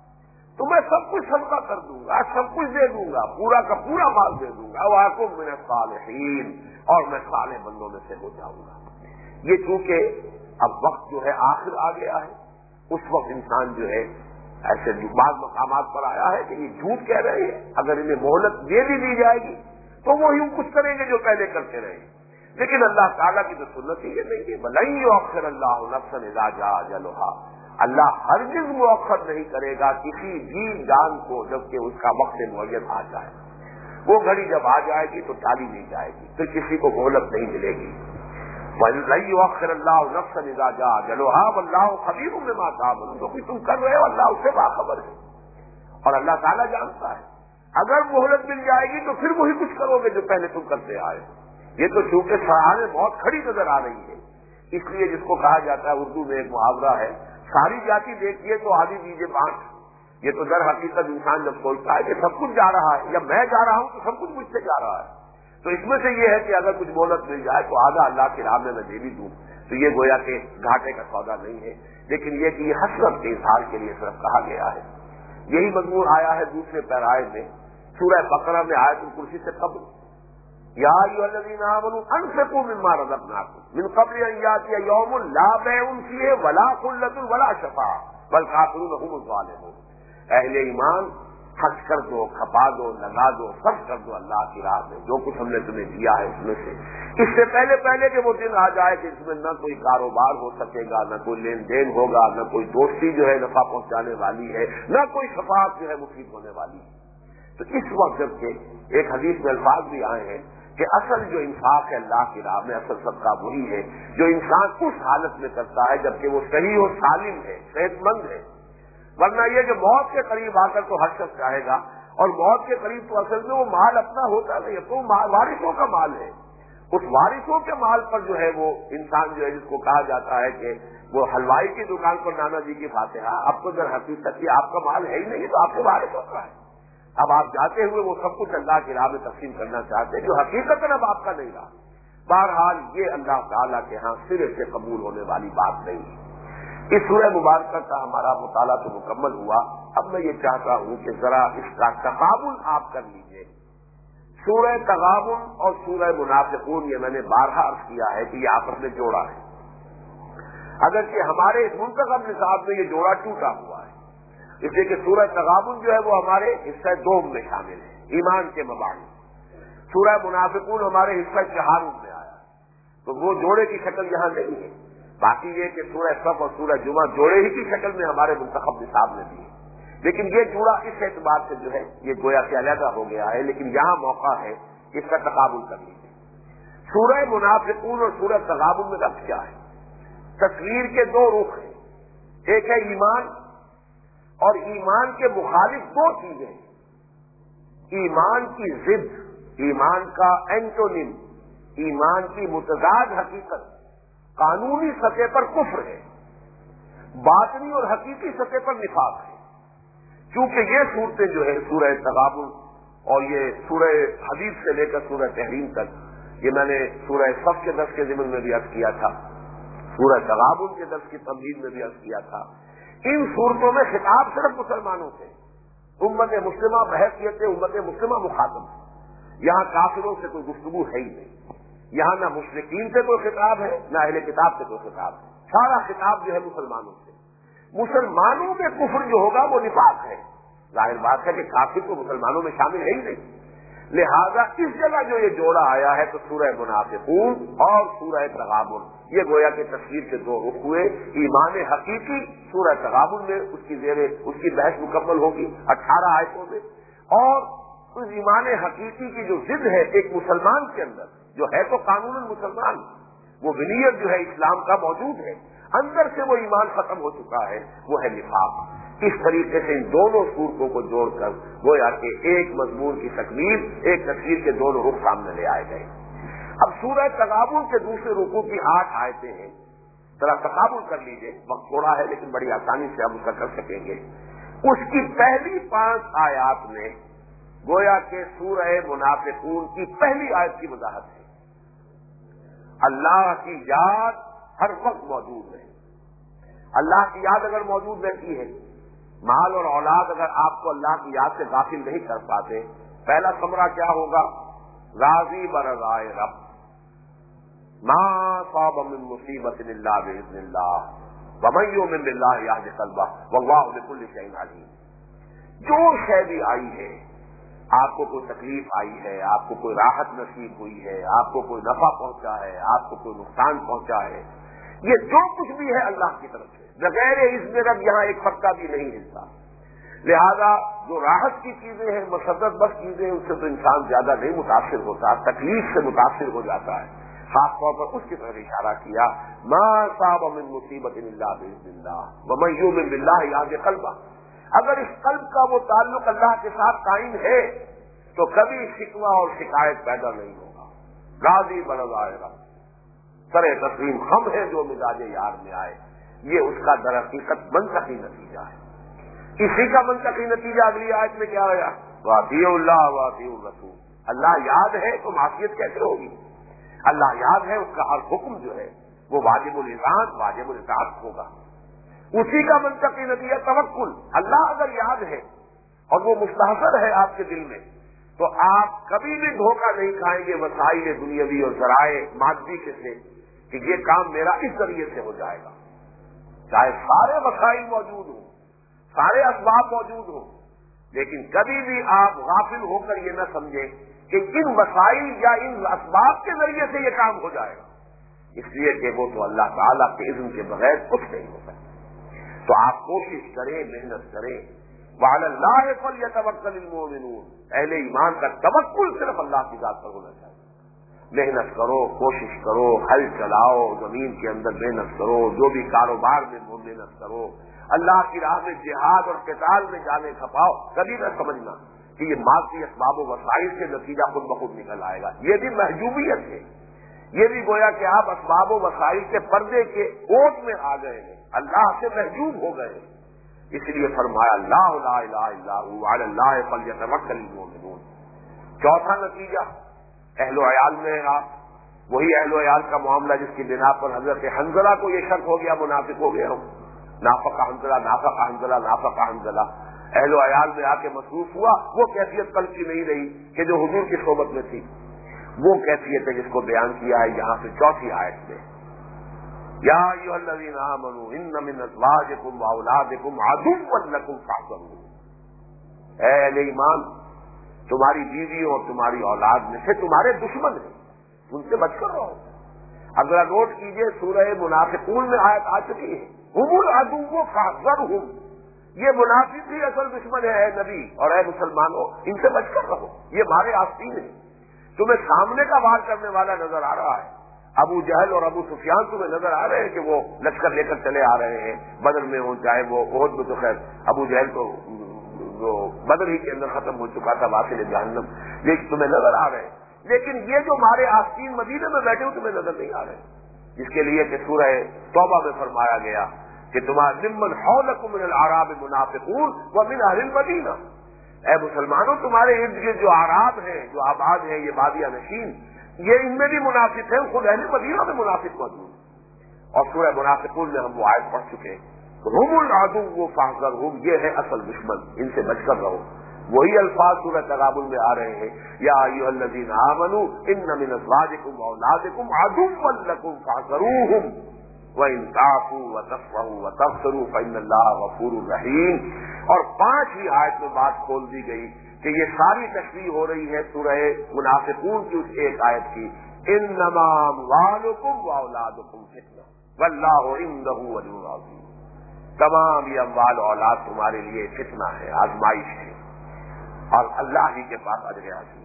تو میں سب کچھ صدقہ کر دوں گا، سب کچھ دے دوں گا، پورا کا پورا مال دے دوں گا. واکن من الصالحین، اور میں صالح بندوں میں سے ہو جاؤں گا. یہ چونکہ اب وقت جو ہے آخر آ گیا ہے، اس وقت انسان جو ہے ایسے بعض مقامات پر آیا ہے کہ یہ جھوٹ کہہ رہے ہیں، اگر انہیں مہلت دے بھی دی جائے گی تو وہ یوں کچھ کریں گے جو پہلے کرتے رہے. لیکن اللہ تعالیٰ کی تو سنت ہی یہ نہیں ہے وَلَن يُؤَخِّرَ اللَّهُ نَفْسًا إِذَا جَاءَ أَجَلُهَا، اللہ ہرگز مؤخر نہیں کرے گا کسی بھی جان کو جبکہ اس کا وقت معین آ جائے. وہ گھڑی جب آ جائے گی تو ٹالی نہیں جائے گی، پھر کسی کو مہلت نہیں ملے گی. وَلَن يُؤَخِّرَ اللَّهُ نَفْسًا إِذَا جَاءَ أَجَلُهَا وَاللَّهُ خَبِيرٌ بِمَا تَعْمَلُونَ. جو کچھ تم کر رہے ہو اللہ اس سے باخبر ہے اور اللہ تعالیٰ جانتا ہے. اگر مہلت مل جائے گی تو پھر وہی کچھ کرو گے جو پہلے تم کرتے آئے. یہ تو چونکہ سراہنے بہت کھڑی نظر آ رہی ہے، اس لیے جس کو کہا جاتا ہے اردو میں ایک محاورہ ہے ساری جاتی دیکھیے تو آدھی دیجیے بانٹ. یہ تو در حقیقت انسان جب سوچتا ہے کہ سب کچھ جا رہا ہے یا میں جا رہا ہوں تو سب کچھ مجھ سے جا رہا ہے، تو اس میں سے یہ ہے کہ اگر کچھ مہلت مل جائے تو آدھا اللہ کی راہ میں دے بھی دوں، تو یہ گویا کہ گھاٹے کا سودا نہیں ہے. لیکن یہ کہ یہ حسرت کے اظہار کے لیے صرف کہا گیا ہے. یہی مضمون آیا ہے دوسرے پیرائے میں سورہ بقرہ میں آیت الکرسی سے قبل یا ایھا الذین آمنوا انفقوا مما رزقناکم من قبل ان یاتی یوم لا بیع فیہ ولا خلۃ ولا شفاعۃ والکافرون هم الظالمون. اہل ایمان خرچ کر دو، کھپا دو، لگا دو، خرچ کر دو اللہ کی راہ میں جو کچھ ہم نے تمہیں دیا ہے اس میں سے، اس سے پہلے کہ وہ دن آ جائے کہ اس میں نہ کوئی کاروبار ہو سکے گا، نہ کوئی لین دین ہوگا، نہ کوئی دوستی جو ہے نفع پہنچانے والی ہے، نہ کوئی شفاعت جو ہے مفید ہونے والی ہے. تو اس وقت جب کہ ایک حدیث میں الفاظ بھی آئے ہیں کہ اصل جو انفاق ہے اللہ کی راہ میں اصل صدقہ وہی ہے جو انسان اس حالت میں کرتا ہے جبکہ وہ صحیح و سالم ہے، صحت مند ہے. ورنہ یہ کہ موت کے قریب آ کر تو ہر شخص چاہے گا، اور موت کے قریب تو اصل میں وہ مال اپنا ہوتا نہیں ہے، تو وارثوں کا مال ہے. اس وارثوں کے مال پر جو ہے وہ انسان جو ہے جس کو کہا جاتا ہے کہ وہ حلوائی کی دکان پر نانا جی کی فاتحہ، اب تو در حقیقت یہ آپ کا مال ہے ہی نہیں، تو آپ کے وارثوں کا ہے. اب آپ جاتے ہوئے وہ سب کچھ اللہ کی راہ میں تقسیم کرنا چاہتے ہیں جو حقیقت اب آپ کا نہیں رہا. بہرحال یہ اللہ تعالیٰ کے ہاں سرے سے قبول ہونے والی بات نہیں ہے. اس سورہ مبارکہ کا ہمارا مطالعہ تو مکمل ہوا. اب میں یہ چاہتا ہوں کہ ذرا اس کا تقابل آپ کر لیجئے. سورہ تغابن اور سورہ منافقون یہ میں نے بارہا عرض کیا ہے کہ یہ آپس میں جوڑا ہے، اگرچہ ہمارے اس منتخب نصاب میں یہ جوڑا ٹوٹا ہوا ہے، اس لیے کہ سورہ تغابن جو ہے وہ ہمارے حصہ دوم میں شامل ہے، ایمان کے مبانی. سورہ منافقون ہمارے حصہ چہارم میں آیا، تو وہ جوڑے کی شکل یہاں نہیں ہے. باقی یہ کہ سورہ صف اور سورہ جمعہ جوڑے ہی کی شکل میں ہمارے منتخب نصاب میں بھی ہے، لیکن یہ جوڑا اس اعتبار سے جو ہے یہ گویا کہ علیحدہ ہو گیا ہے. لیکن یہاں موقع ہے اس کا تقابل کر لیجیے. سورہ منافقون اور سورہ تغابن میں ربط کیا ہے؟ تصویر کے دو رخ ہیں، ایک ہے ایمان، اور ایمان کے مخالف دو چیزیں ہیں. ایمان کی ضد، ایمان کا اینٹونیم، ایمان کی متضاد حقیقت قانونی سطح پر کفر ہے، باطنی اور حقیقی سطح پر نفاق ہے. چونکہ یہ صورتیں جو ہے سورہ تغابن اور یہ سورہ حدیث سے لے کر سورہ تحریم تک، یہ میں نے سورہ صف کے درس کے ضمن میں بھی عرض کیا تھا، سورہ تغابن کے درس کی تمہید میں بھی عرض کیا تھا. ان صورتوں میں خطاب صرف مسلمانوں سے، امت مسلمہ بحیثیت امت مسلمہ مخاطب. یہاں کافروں سے کوئی گفتگو ہے ہی نہیں، یہاں نہ مشرکین سے کوئی خطاب ہے نہ اہل کتاب سے کوئی خطاب ہے. سارا خطاب جو ہے مسلمانوں سے. مسلمانوں میں کفر جو ہوگا وہ نفاق ہے. ظاہر بات ہے کہ کافر تو مسلمانوں میں شامل ہے ہی نہیں. لہذا اس جگہ جو یہ جوڑا آیا ہے تو سورہ منافقون اور سورہ تغابن یہ گویا کہ تصویر کے دو رخ ہوئے. ایمان حقیقی سورہ تغابن میں اس کی بحث مکمل ہوگی 18 آیتوں میں، اور اس ایمان حقیقی کی جو ضد ہے ایک مسلمان کے اندر جو ہے تو قانون مسلمان، وہ ولایت جو ہے اسلام کا موجود ہے، اندر سے وہ ایمان ختم ہو چکا ہے، وہ ہے نفاق. اس طریقے سے ان دونوں صورتوں کو جوڑ کر گویا کہ ایک مضمون کی تکمیل، ایک تصویر کے دونوں رخ سامنے لے آئے گئے. اب سورہ تغابن کے دوسرے رکوع کی 8 آیتیں ہیں، ذرا تقابل کر لیجئے، وقت تھوڑا ہے لیکن بڑی آسانی سے ہم اس کا کر سکیں گے. اس کی پہلی 5 آیات میں گویا کہ سورہ منافقون کی پہلی آیت کی وضاحت ہے. اللہ کی یاد ہر وقت موجود ہے. اللہ کی یاد اگر موجود رہتی ہے، مال اور اولاد اگر آپ کو اللہ کی یاد سے غافل نہیں کر پاتے، پہلا ثمرہ کیا ہوگا؟ راضی برضائے رب، ما صاب من مصیبت الا باذن اللہ ومن یؤمن باللہ یہد قلبہ واللہ بکل شیء علیم. جو شے بھی آئی ہے، آپ کو کوئی تکلیف آئی ہے، آپ کو کوئی راحت نصیب ہوئی ہے، آپ کو کوئی نفع پہنچا ہے، آپ کو کوئی نقصان پہنچا ہے، یہ جو کچھ بھی ہے اللہ کی طرف سے، بغیر اذن رب یہاں ایک پتا بھی نہیں ہلتا. لہذا جو راحت کی چیزیں ہیں، مسرت بخش چیزیں ہیں، اس سے تو انسان زیادہ نہیں متاثر ہوتا، تکلیف سے متاثر ہو جاتا ہے. خاص طور پر اس کی طرف اشارہ کیا، ما صاب من مصیبت الا باذن اللہ ومن یؤمن باللہ یہد قلبہ. اگر اس قلب کا وہ تعلق اللہ کے ساتھ قائم ہے تو کبھی شکوہ اور شکایت پیدا نہیں ہوگا. راضی برضائے رب، سر تسلیم خم ہے جو مزاج یار میں آئے. یہ اس کا در حقیقت منطقی نتیجہ ہے. اسی کا منطقی نتیجہ اگلی آیت میں کیا آیا؟ واطیعوا اللہ واطیعوا الرسول. اللہ یاد ہے تو معصیت کیسے ہوگی؟ اللہ یاد ہے، اس کا ہر حکم جو ہے وہ واجب الاذعان واجب الاطاعت ہوگا. اسی کا منطقی نتیجہ توکل. اللہ اگر یاد ہے اور وہ مستحضر ہے آپ کے دل میں تو آپ کبھی بھی دھوکہ نہیں کھائیں گے وسائل دنیاوی اور ذرائع مادی کے سے کہ یہ کام میرا اس ذریعے سے ہو جائے گا. چاہے سارے وسائل موجود ہوں، سارے اسباب موجود ہوں، لیکن کبھی بھی آپ غافل ہو کر یہ نہ سمجھیں کہ ان وسائل یا ان اسباب کے ذریعے سے یہ کام ہو جائے گا، اس لیے کہ وہ تو اللہ تعالیٰ کے اذن کے بغیر کچھ نہیں ہو سکتا. تو آپ کوشش کریں، محنت کریں. وعلی اللہ فلیتوکل المؤمنون. اہل ایمان کا توکل صرف اللہ کی ذات پر ہونا چاہیے. محنت کرو، کوشش کرو، ہل چلاؤ، زمین کے اندر محنت کرو، جو بھی کاروبار میں محنت کرو، اللہ کی راہ میں جہاد اور قتال میں جانے کھپاؤ. کبھی نہ سمجھنا کہ یہ مادی اسباب و وسائل سے نتیجہ خود بخود نکل آئے گا. یہ بھی محجوبیت ہے، یہ بھی گویا کہ آپ اسباب و وسائل کے پردے کے اوٹ میں آ گئے ہیں، اللہ سے محجوب ہو گئے. اس لیے فرمایا اللہ لا الہ الا هو علی اللہ فلیتوکل المؤمنون. چوتھا نتیجہ اہل و عیال میں آپ وہی اہل و عیال کا معاملہ جس کی بنا پر حضرت حنظلہ کو یہ شک ہو گیا منافق ہو گیا ہوں. نافقہ حنظلہ نافقہ حنظلہ نافقہ حنظلہ، اہل و عیال میں آ کے مصروف ہوا، وہ کیفیت قلب کی نہیں رہی کہ جو حضور کی صحبت میں تھی۔ وہ کیفیت ہے جس کو بیان کیا ہے یہاں سے چوتھی آیت میں، یا ایھا الذین آمنوا ان من ازواجکم واولادکم عدوا لکم فاحذروہ، اے اہل ایمان، تمہاری بیویوں اور تمہاری اولاد میں سے تمہارے دشمن ہیں، ان سے بچ کر رہو۔ اب ذرا نوٹ کیجئے، سورہ منافقون میں آیت آ چکی ہے، ہم العدو فاحذرہم، یہ منافق ہی اصل دشمن ہے، اے نبی اور اے مسلمانوں، ان سے بچ کر رہو، یہ مارے آستین ہے، تمہیں سامنے کا وار کرنے والا نظر آ رہا ہے۔ ابو جہل اور ابو سفیان تمہیں نظر آ رہے ہیں کہ وہ لشکر لے کر چلے آ رہے ہیں، بدر میں ہوں چاہے وہ احد میں، تو خیر ابو جہل تو جو بدر ہی کے اندر ختم ہو چکا تھا، واصل جہنم، لیکن تمہیں نظر آ رہے ہیں۔ لیکن یہ جو مارے آستین مدینے میں بیٹھے ہو تمہیں نظر نہیں آ رہے، جس کے لیے کہ سورہ توبہ میں فرمایا گیا کہ تمہارے ممن حولکم من الاعراب منافقون ومن اہل المدینہ، اے مسلمانوں تمہارے ارد گرد جو اعراب ہیں، جو آباد ہیں، یہ بادیہ نشین، یہ ان میں بھی منافق ہیں، خود اہل مدینہ میں منافق موجود۔ اور سورہ منافقون میں ہم وہ آیت پڑھ چکے ہیں، ہم العدو فاحذرہم، یہ ہے اصل دشمن، ان سے بچ کر رہو۔ وہی الفاظ سورہ تغابن میں آ رہے ہیں، یا ایھا الذین آمنوا ان من ازواجکم واولادکم عدوا لکم فاحذروہم وَإِن تَعْفُوا وَتَصْفَحُوا وَتَغْفِرُوا فَإِنَّ اللَّهَ غَفُورٌ رَحِيمٌ۔ اور 5ویں آیت میں بات کھول دی گئی کہ یہ ساری تشریح ہو رہی ہے سورہ منافقون کی اس ایک آیت کی، إِنَّمَا أَمْوَالُكُمْ وَأَوْلَادُكُمْ فِتْنَةٌ وَاللَّهُ عِندَهُ أَجْرٌ عَظِيمٌ، تمام یہ اموال اور اولاد تمہارے لیے فتنہ ہے، آزمائش ہے، اور اللہ ہی کے پاس اجر عظیم۔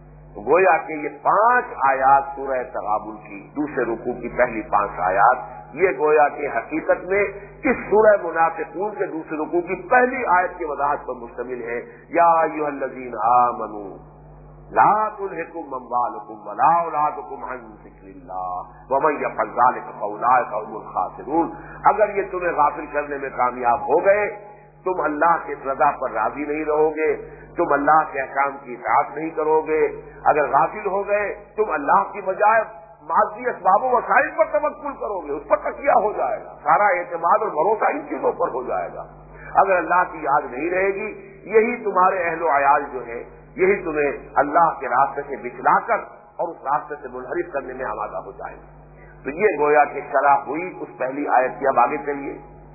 گویا کہ یہ 5 آیات سورہ تغابن کی دوسرے رکوع کی پہلی 5 آیات، یہ گویا کہ حقیقت میں اس سورہ منافقون کے دوسرے رکوع کی پہلی آیت کی وضاحت پر مشتمل ہے، یا ایھا الذین آمنوا لا تلہکم اموالکم ولا اولادکم عن ذکر اللہ ومن یفعل ذلک فاولئک هم الخاسرون۔ اگر یہ تمہیں غافل کرنے میں کامیاب ہو گئے، تم اللہ کے رضا پر راضی نہیں رہو گے، تم اللہ کے احکام کی اطاعت نہیں کرو گے، اگر غافل ہو گئے تم اللہ کی بجائے مادی اسباب و وسائل پر توکل کرو گے، اس پر تکیہ ہو جائے گا، سارا اعتماد اور بھروسہ ان چیزوں پر ہو جائے گا۔ اگر اللہ کی یاد نہیں رہے گی، یہی تمہارے اہل و عیال جو ہے، یہی تمہیں اللہ کے راستے سے بچلا کر اور اس راستے سے منحرف کرنے میں آمادہ ہو جائے گا۔ تو یہ گویا کہ شرح ہوئی اس پہلی آیت کی۔ اب آگے چلیے،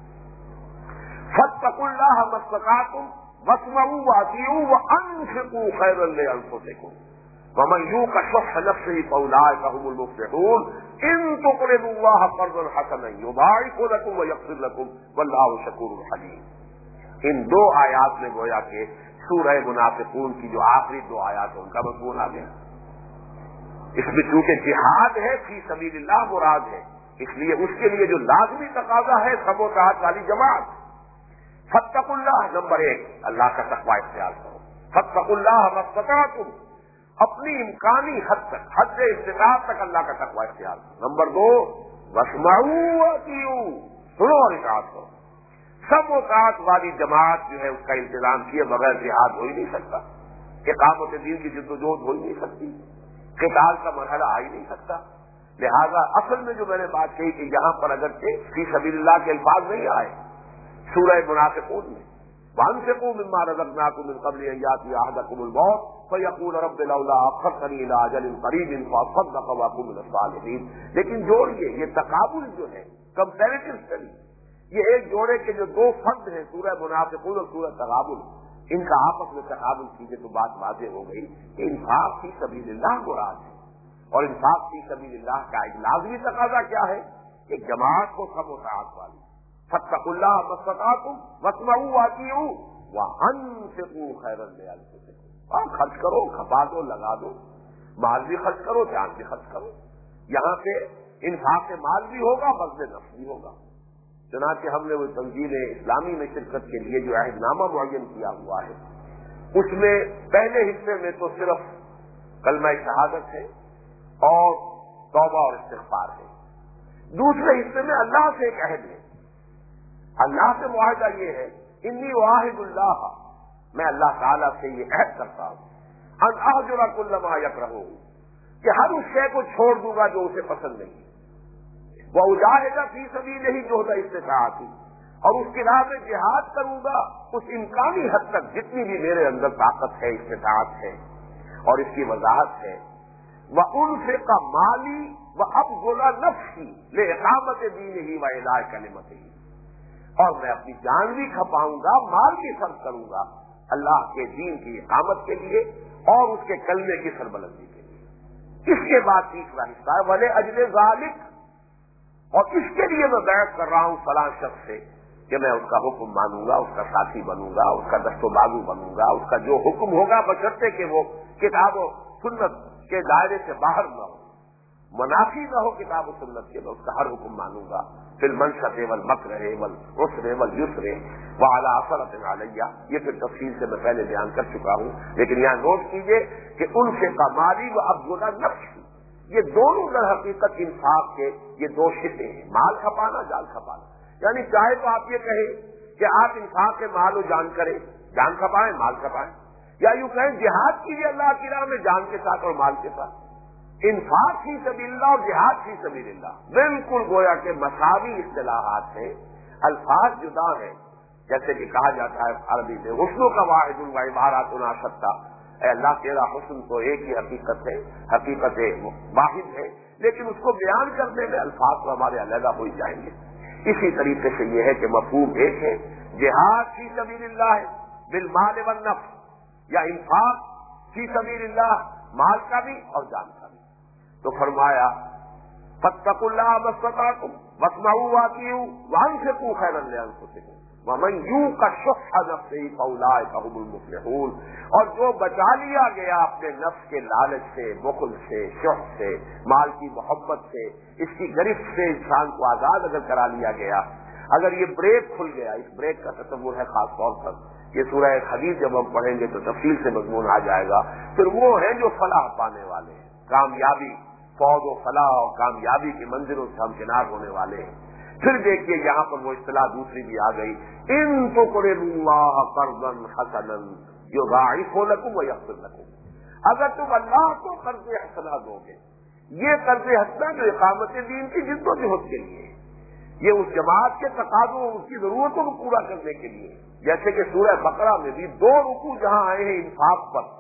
فاتقوا اللہ ما استطعتم واسمعوا واطیعوا وانفقوا خیرا لانفسکم ومن یوق شح نفسہ فاولئک هم المفلحون ان تقرضوا اللہ قرضا حسنا یضاعف لکم ویغفر لکم واللہ شکور حلیم۔ ان 2 آیات میں گویا کہ سورہ منافقون کی جو آخری 2 آیات ہیں ان کا مضمون آ گیا۔ اس میں چونکہ جہاد ہے، فی سبیل اللہ مراد ہے، اس لیے اس کے لیے جو لازمی تقاضا ہے سب و طاعت والی جماعت۔ فاتقوا اللہ، نمبر 1 اللہ کا تقوی اختیار کرو، فاتقوا اللہ ما استطعتم، اپنی امکانی حد تک، حد استطاعت تک اللہ کا تقوی اختیار کرو۔ نمبر 2 واسمعوا واطیعوا، سنو اور اطاعت کرو۔ سب و طاعت والی جماعت جو ہے اس کا انتظام کیے بغیر جہاد ہو ہی نہیں سکتا، اقامت دین کی جدوجہد ہو ہی نہیں سکتی، قتال کا مرحلہ آ ہی نہیں سکتا۔ لہذا اصل میں جو میں نے بات کہی کہ یہاں پر اگرچہ فی سبیل اللہ کے الفاظ نہیں آئے سورہ منافقون میں، وانفقوا مما رزقناکم من قبل ان یاتی احدکم الموت فیقول رب لولا اخرتنی الی اجل قریب فاصدق واکن من الصالحین، لیکن جوڑیے یہ تقابل جو ہے، کمپیریٹو اسٹڈی، یہ ایک جوڑے کے جو 2 فرد ہیں سورہ منافقون اور سورہ تغابن، ان کا آپس میں تقابل کیجئے تو بات واضح ہو گئی کہ انفاق فی سبیل اللہ مراد ہے، اور انفاق فی سبیل اللہ کا ایک لازمی تقاضا کیا ہے کہ جماعت کو سب و طاعت والی۔ فاتقوا اللہ ما استطعتم واسمعوا واطیعوا وانفقوا خیرا لانفسکم، اور خرچ کرو، کھپا دو، لگا دو، مال بھی خرچ کرو، جان بھی خرچ کرو۔ یہاں پہ انفاق مال بھی ہوگا، بذل نفس بھی ہوگا۔ چنانچہ ہم نے وہ تنظیم اسلامی میں شرکت کے لیے جو عہد نامہ معین کیا ہوا ہے، اس میں پہلے حصے میں تو صرف کلمہ شہادت ہے اور توبہ اور استغفار ہے، دوسرے حصے میں اللہ سے ایک عہد ہے۔ اللہ سے معاہدہ یہ ہے، انی واحد اللہ، میں اللہ تعالیٰ سے یہ عہد کرتا ہوں، ان اہجر کل ما یکرہ، کہ ہر اس شے کو چھوڑ دوں گا جو اسے پسند نہیں، وَأُجَاهِدَ فِي سَبِيلِهِ جُهْدَ اسْتِطَاعَتِي، اور اس کی راہ میں جہاد کروں گا اس امکانی حد تک جتنی بھی میرے اندر طاقت ہے، استطاعت ہے اور اس کی وضاحت ہے۔ وَأُنْفِقَ مَالِي وَأَبْذُلَ نَفْسِي لِإِقَامَةِ دِينِهِ وَإِعْلَاءِ كَلِمَتِهِ، اور میں اپنی جان بھی کھپاؤں گا، مال بھی خرچ کروں گا اللہ کے دین کی اقامت کے لیے اور اس کے کلمے کی سربلندی کے لیے۔ اس کے بعد تیسرا حصہ ہے وَلِأَجْلِ ذَلِكَ، اور اس کے لیے میں بیعت کر رہا ہوں فلاں شخص سے کہ میں اس کا حکم مانوں گا، اس کا ساتھی بنوں گا، اس کا دست و بازو بنوں گا، اس کا جو حکم ہوگا بشرطے کہ وہ کتاب و سنت کے دائرے سے باہر نہ ہو، منافی نہ ہو کتاب و سنت کے، میں اس کا ہر حکم مانوں گا۔ فی المنشط والمکرہ والعسر والیسر وعلی اثرۃ علیہ، یہ پھر تفصیل سے میں پہلے بیان کر چکا ہوں، لیکن یہاں نوٹ کیجئے کہ انفق مالی وابذل نفسی، یہ دونوں در حقیقت انفاق کے یہ دو شقیں ہیں، مال کھپانا، جان کھپانا۔ یعنی چاہے تو آپ یہ کہیں کہ آپ انفاق کے مال و جان کریں، جان کھپائیں، مال کھپائیں، یا یوں کہیں جہاد کیجیے اللہ کی راہ میں جان کے ساتھ اور مال کے ساتھ۔ انفاق فی سبیل اللہ اور جہاد فی سبیل اللہ بالکل گویا کہ مساوی اصطلاحات ہیں، الفاظ جدا ہیں۔ جیسے کہ کہا جاتا ہے عربی میں حسن کا واحد و عباراتنا شتیٰ، اے اللہ تیرا حسن تو ایک ہی حقیقت ہے، حقیقت واحد ہے، لیکن اس کو بیان کرنے میں الفاظ تو ہمارے علیحدہ ہو جائیں گے۔ اسی طریقے سے یہ ہے کہ مفہوم ایک ہے، جہاد فی سبیل اللہ ہے بالمال والنفس، یا انفاق فی سبیل اللہ مال کا بھی اور جان کا بھی۔ تو فرمایا فاتقوا اللہ ما استطعتم واسمعوا واطیعوا وانفقوا خیرا لانفسکم ومن یوق شح نفسہ فاولئک هم المفلحون، اور جو بچا لیا گیا اپنے نفس کے لالچ سے، بخل سے، شح سے، مال کی محبت سے، اس کی گرفت سے انسان کو آزاد اگر کرا لیا گیا، اگر یہ بریک کھل گیا، اس بریک کا تصور ہے خاص طور پر یہ سورہ حدید جب ہم پڑھیں گے تو تفصیل سے مضمون آ جائے گا، پھر وہ ہیں جو فلاح پانے والے ہیں، کامیابی، فوز و فلاح اور کامیابی کی منزلوں سے ہمکنار ہونے والے ہیں۔ پھر دیکھیے یہاں پر وہ اصطلاح دوسری بھی آ گئی، ان تقرضوا اللہ قرضا حسنا یضاعفہ لکم ویغفر لکم، اگر تم اللہ کو قرض حسنہ دو گے، یہ قرض حسنہ جو اقامت دین کی جد و جہد کے لیے، یہ اس جماعت کے تقاضوں اس کی ضرورتوں کو پورا کرنے کے لیے، جیسے کہ سورہ بقرہ میں بھی دو رکوع جہاں آئے ہیں انفاق پر،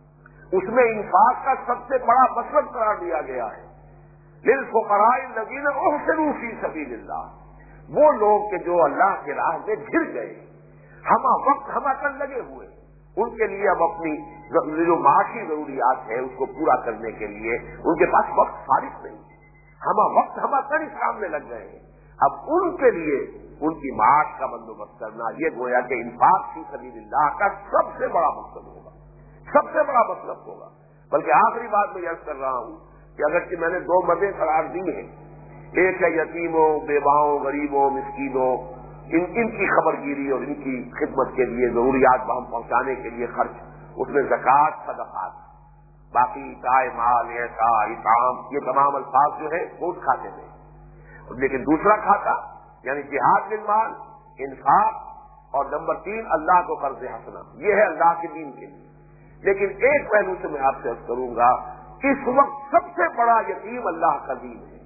اس میں انفاق کا سب سے بڑا مطلب قرار دیا گیا ہے للفقراء الذین احصروا فی سبیل اللہ، وہ لوگ کہ جو اللہ کی راہ میں گر گئے، ہمہ وقت ہمہ کل لگے ہوئے، ان کے لیے اب اپنی جو معاشی ضروریات ہے اس کو پورا کرنے کے لیے ان کے پاس وقت فارغ نہیں ہے، ہمہ وقت ہمہ کل اس کام میں لگ گئے ہیں، اب ان کے لیے ان کی معاش کا بندوبست کرنا، یہ گویا کہ انفاق فی سبیل اللہ کا سب سے بڑا مقصد ہوگا، سب سے بڑا مطلب ہوگا۔ بلکہ آخری بات میں عرض کر رہا ہوں کہ اگرچہ میں نے دو مدیں قرار دی ہیں، ایک ہے یتیموں، بیواؤں، غریبوں، مسکینوں، ان کی خبرگیری اور ان کی خدمت کے لیے ضروریات بہم پہنچانے کے لیے خرچ، اس میں زکوٰۃ، صدقات، باقی عطائے مال، اعطاء، اطعام، یہ تمام الفاظ جو ہے وہ اس کھاتے میں، لیکن دوسرا کھاتا یعنی جہاد بالمال، انفاق، اور نمبر 3 اللہ کو قرض حسنہ، یہ ہے اللہ کے دین کے لیے۔ لیکن ایک پہلو سے میں آپ سے عرض کروں گا، اس وقت سب سے بڑا یتیم اللہ کا دین ہے،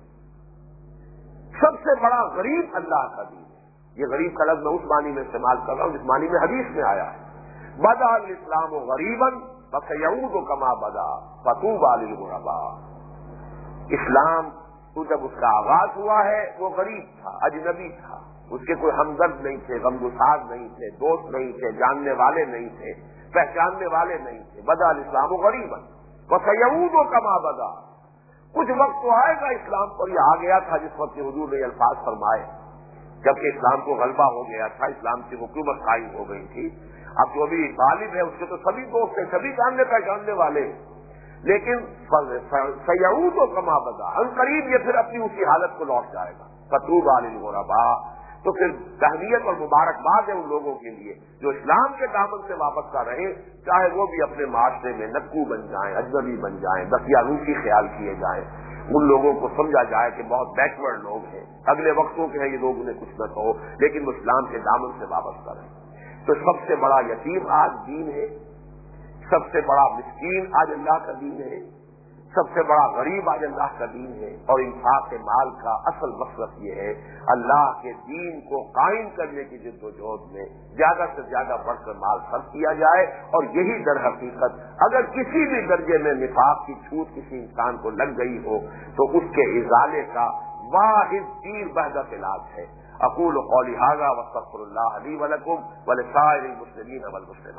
سب سے بڑا غریب اللہ کا دین ہے۔ یہ غریب کا لفظ میں اس معنی میں استعمال کر رہا ہوں جس معنی میں حدیث میں آیا ہے، بدأ الاسلام غریبا فسیعود کما بدأ فطوبی للغرباء، اسلام تو جب اس کا آغاز ہوا ہے وہ غریب تھا، اجنبی تھا، اس کے کوئی ہمدرد نہیں تھے، غمگسار نہیں تھے، دوست نہیں تھے، جاننے والے نہیں تھے، پہچاننے والے نہیں تھے، بدأ الاسلام غریبا وسیعود کما بدأ، کچھ وقت تو آئے گا اسلام پر، یہ آ گیا تھا جس وقت حضور نے الفاظ فرمائے جبکہ اسلام کو غلبہ ہو گیا تھا، اسلام کی حکومت قائم ہو گئی تھی، اب جو بھی طالب ہے اس کے تو سبھی دوست ہیں، سبھی جاننے پہچاننے والے ہیں، لیکن سیعود کما بدأ، ان قریب یہ پھر اپنی اسی حالت کو لوٹ جائے گا، فطوبی للغرباء۔ تو پھر تہنیت اور مبارکباد ہے ان لوگوں کے لیے جو اسلام کے دامن سے وابستہ رہے، چاہے وہ بھی اپنے معاشرے میں نکو بن جائیں، اجنبی بن جائیں، دقیانوسی خیال کیے جائیں، ان لوگوں کو سمجھا جائے کہ بہت بیکورڈ لوگ ہیں، اگلے وقتوں کے ہیں یہ لوگ، انہیں کچھ نہ کہو، لیکن وہ اسلام کے دامن سے وابستہ رہے۔ تو سب سے بڑا یتیم آج دین ہے، سب سے بڑا مسکین آج اللہ کا دین ہے، سب سے بڑا غریب آج اللہ کا دین ہے، اور انفاق مال کا اصل مقصد یہ ہے اللہ کے دین کو قائم کرنے کی جد و جہد میں زیادہ سے زیادہ بڑھ کر مال خرچ کیا جائے، اور یہی در حقیقت اگر کسی بھی درجے میں نفاق کی چھوٹ کسی انسان کو لگ گئی ہو تو اس کے ازالے کا واحد تیر بہدت علاج ہے۔ اقول قولی ھذا واستغفر اللہ لی ولکم ولسائر المسلمین والمسلمات۔